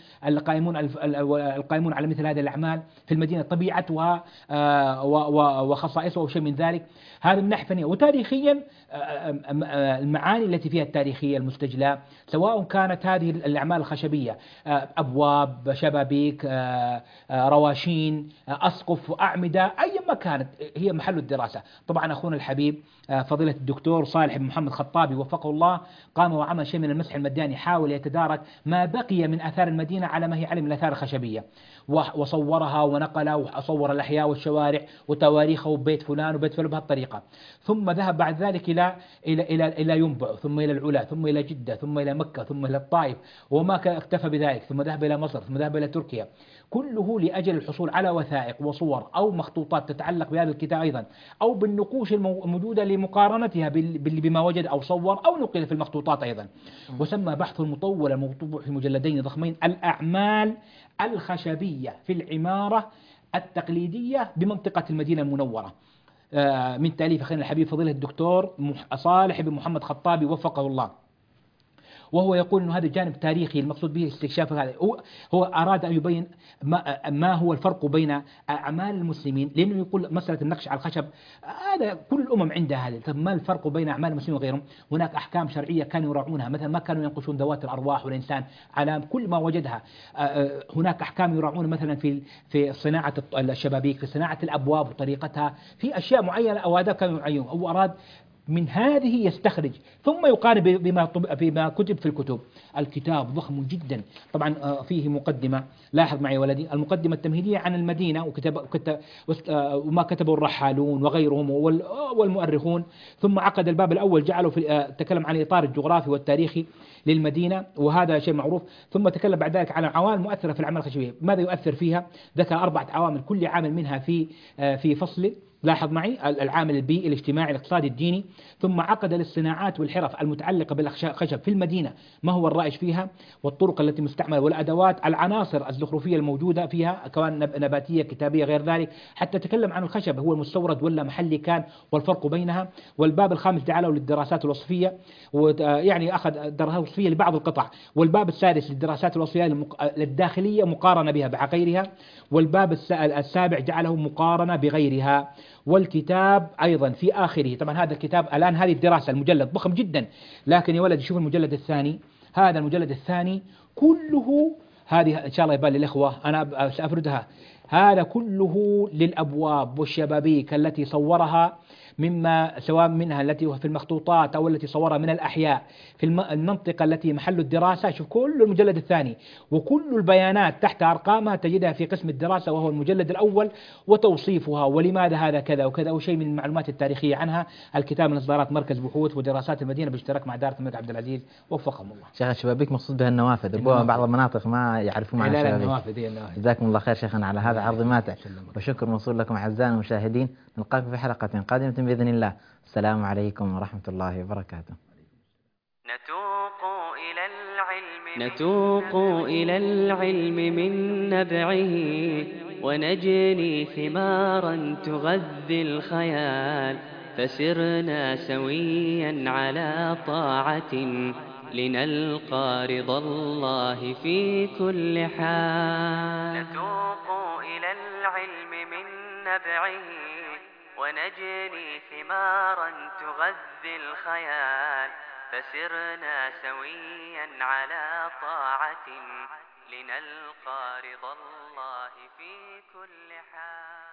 القائمون على مثل هذه الأعمال في المدينة، طبيعتها وخصائصها وشيء من ذلك. هذا من ناحية فنية. وتاريخيا المعاني التي فيها التاريخية المستجلاة، سواء كانت هذه الأعمال الخشبية أبواب، شبابيك، رواشين، أسقف، أعمدة، أي ما كانت هي محل الدراسة. طبعا أخونا الحبيب فضيلة الدكتور صالح بن محمد خطابي وفقه الله قام وعمل شيء من المسح المداني، حاول يتدارك ما بقي من آثار المدينة على ما هي علم من الآثار الخشبية، وصورها ونقلها وصور الأحياء والشوارع وتواريخه وبيت فلان وبيت فلان بهالطريقة. ثم ذهب بعد ذلك إلى ينبع، ثم إلى العلا، ثم إلى جدة، ثم إلى مكة، ثم إلى الطائف، وما اكتفى بذلك، ثم ذهب إلى مصر، ثم ذهب إلى تركيا، كله لأجل الحصول على وثائق وصور أو مخطوطات تتعلق بهذا الكتاب أيضا، أو بالنقوش الموجودة لمقارنتها بما وجد أو صور أو نقل في المخطوطات أيضا. وسمى بحثه المطول المطبوع في مجلدين ضخمين الأعمال الخشبية في العمارة التقليدية بمنطقة المدينة المنورة، من تأليف أخينا الحبيب فضيلة الدكتور صالح بن محمد خطابي وفقه الله. وهو يقول أن هذا الجانب تاريخي المقصود به استكشاف هذا، هو أراد أن يبين ما هو الفرق بين أعمال المسلمين، لأنه يقول مسألة النقش على الخشب هذا كل الأمم عندها هذا. طب ما الفرق بين أعمال المسلمين وغيرهم؟ هناك أحكام شرعية كانوا يراعونها، مثلا ما كانوا ينقشون ذوات الأرواح والإنسان على كل ما وجدها. هناك أحكام يراعون مثلا في صناعة الشبابيك، في صناعة الأبواب وطريقتها، في أشياء معينة أو آداب كانوا يعينون. هو أراد من هذه يستخرج ثم يقارن بما كتب في الكتب. الكتاب ضخم جدا، طبعا فيه مقدمة، لاحظ معي ولدي المقدمة التمهيدية عن المدينة وما كتبه الرحالون وغيرهم والمؤرخون. ثم عقد الباب الأول جعله تكلم عن الإطار الجغرافي والتاريخي للمدينة، وهذا شيء معروف. ثم تكلم بعد ذلك عن عوامل مؤثرة في الأعمال الخشبية، ماذا يؤثر فيها؟ ذكر 4 عوامل كل عامل منها في فصل لاحظ معي العامل البيئي الاجتماعي الاقتصادي الديني. ثم عقد للصناعات والحرف المتعلقة بالخشب في المدينة ما هو الرائج فيها والطرق التي مستعملة والأدوات العناصر الزخرفية الموجودة فيها كمان نباتية كتابية غير ذلك، حتى تكلم عن الخشب هو المستورد ولا محلي كان والفرق بينها. والباب الخامس جعله للدراسات الوصفية، ويعني أخذ دراسات وصفية لبعض القطع. والباب السادس للدراسات الوصفية للداخلية مقارنة بها بغيرها. والباب السابع جعله مقارنة بغيرها. والكتاب أيضا في آخره، طبعا هذا الكتاب الآن هذه الدراسة المجلد ضخم جدا، لكن يا ولد شوف المجلد الثاني، هذا المجلد الثاني كله، هذه إن شاء الله يبان للإخوة أنا سأفردها، هذا كله للأبواب والشبابيك التي صورها، مما سواء منها التي في المخطوطات أو التي صورها من الأحياء في المنطقة التي محل الدراسة. شوف كل المجلد الثاني وكل البيانات تحت أرقامها تجدها في قسم الدراسة وهو المجلد الأول، وتوصيفها ولماذا هذا كذا وكذا وشيء من المعلومات التاريخية عنها. الكتاب من إصدارات مركز بحوث ودراسات المدينة باشتراك مع دارة الملك عبد العزيز وفقهم الله. شيخ الشبابيك مقصود بها النوافذ، ربما بعض المناطق ما يعرفون معنى لا الشبابيك. النوافذ هي النوافذ. جزاكم الله خير شيخنا على هذا عرض ماتع، وشكر موصول لكم أعزائنا المشاهدين. نلقاكم في حلقة قادمة بإذن الله. السلام عليكم ورحمة الله وبركاته. نتوق إلى العلم من نبعه، ونجني ثمارا تغذي الخيال، فسرنا سويا على طاعة لنلقى رضا الله في كل حال. نتوق إلى العلم من نبعه، ونجني ثمارا تغذي الخيال، فسرنا سويا على طاعة لنلقى رضا الله في كل حال.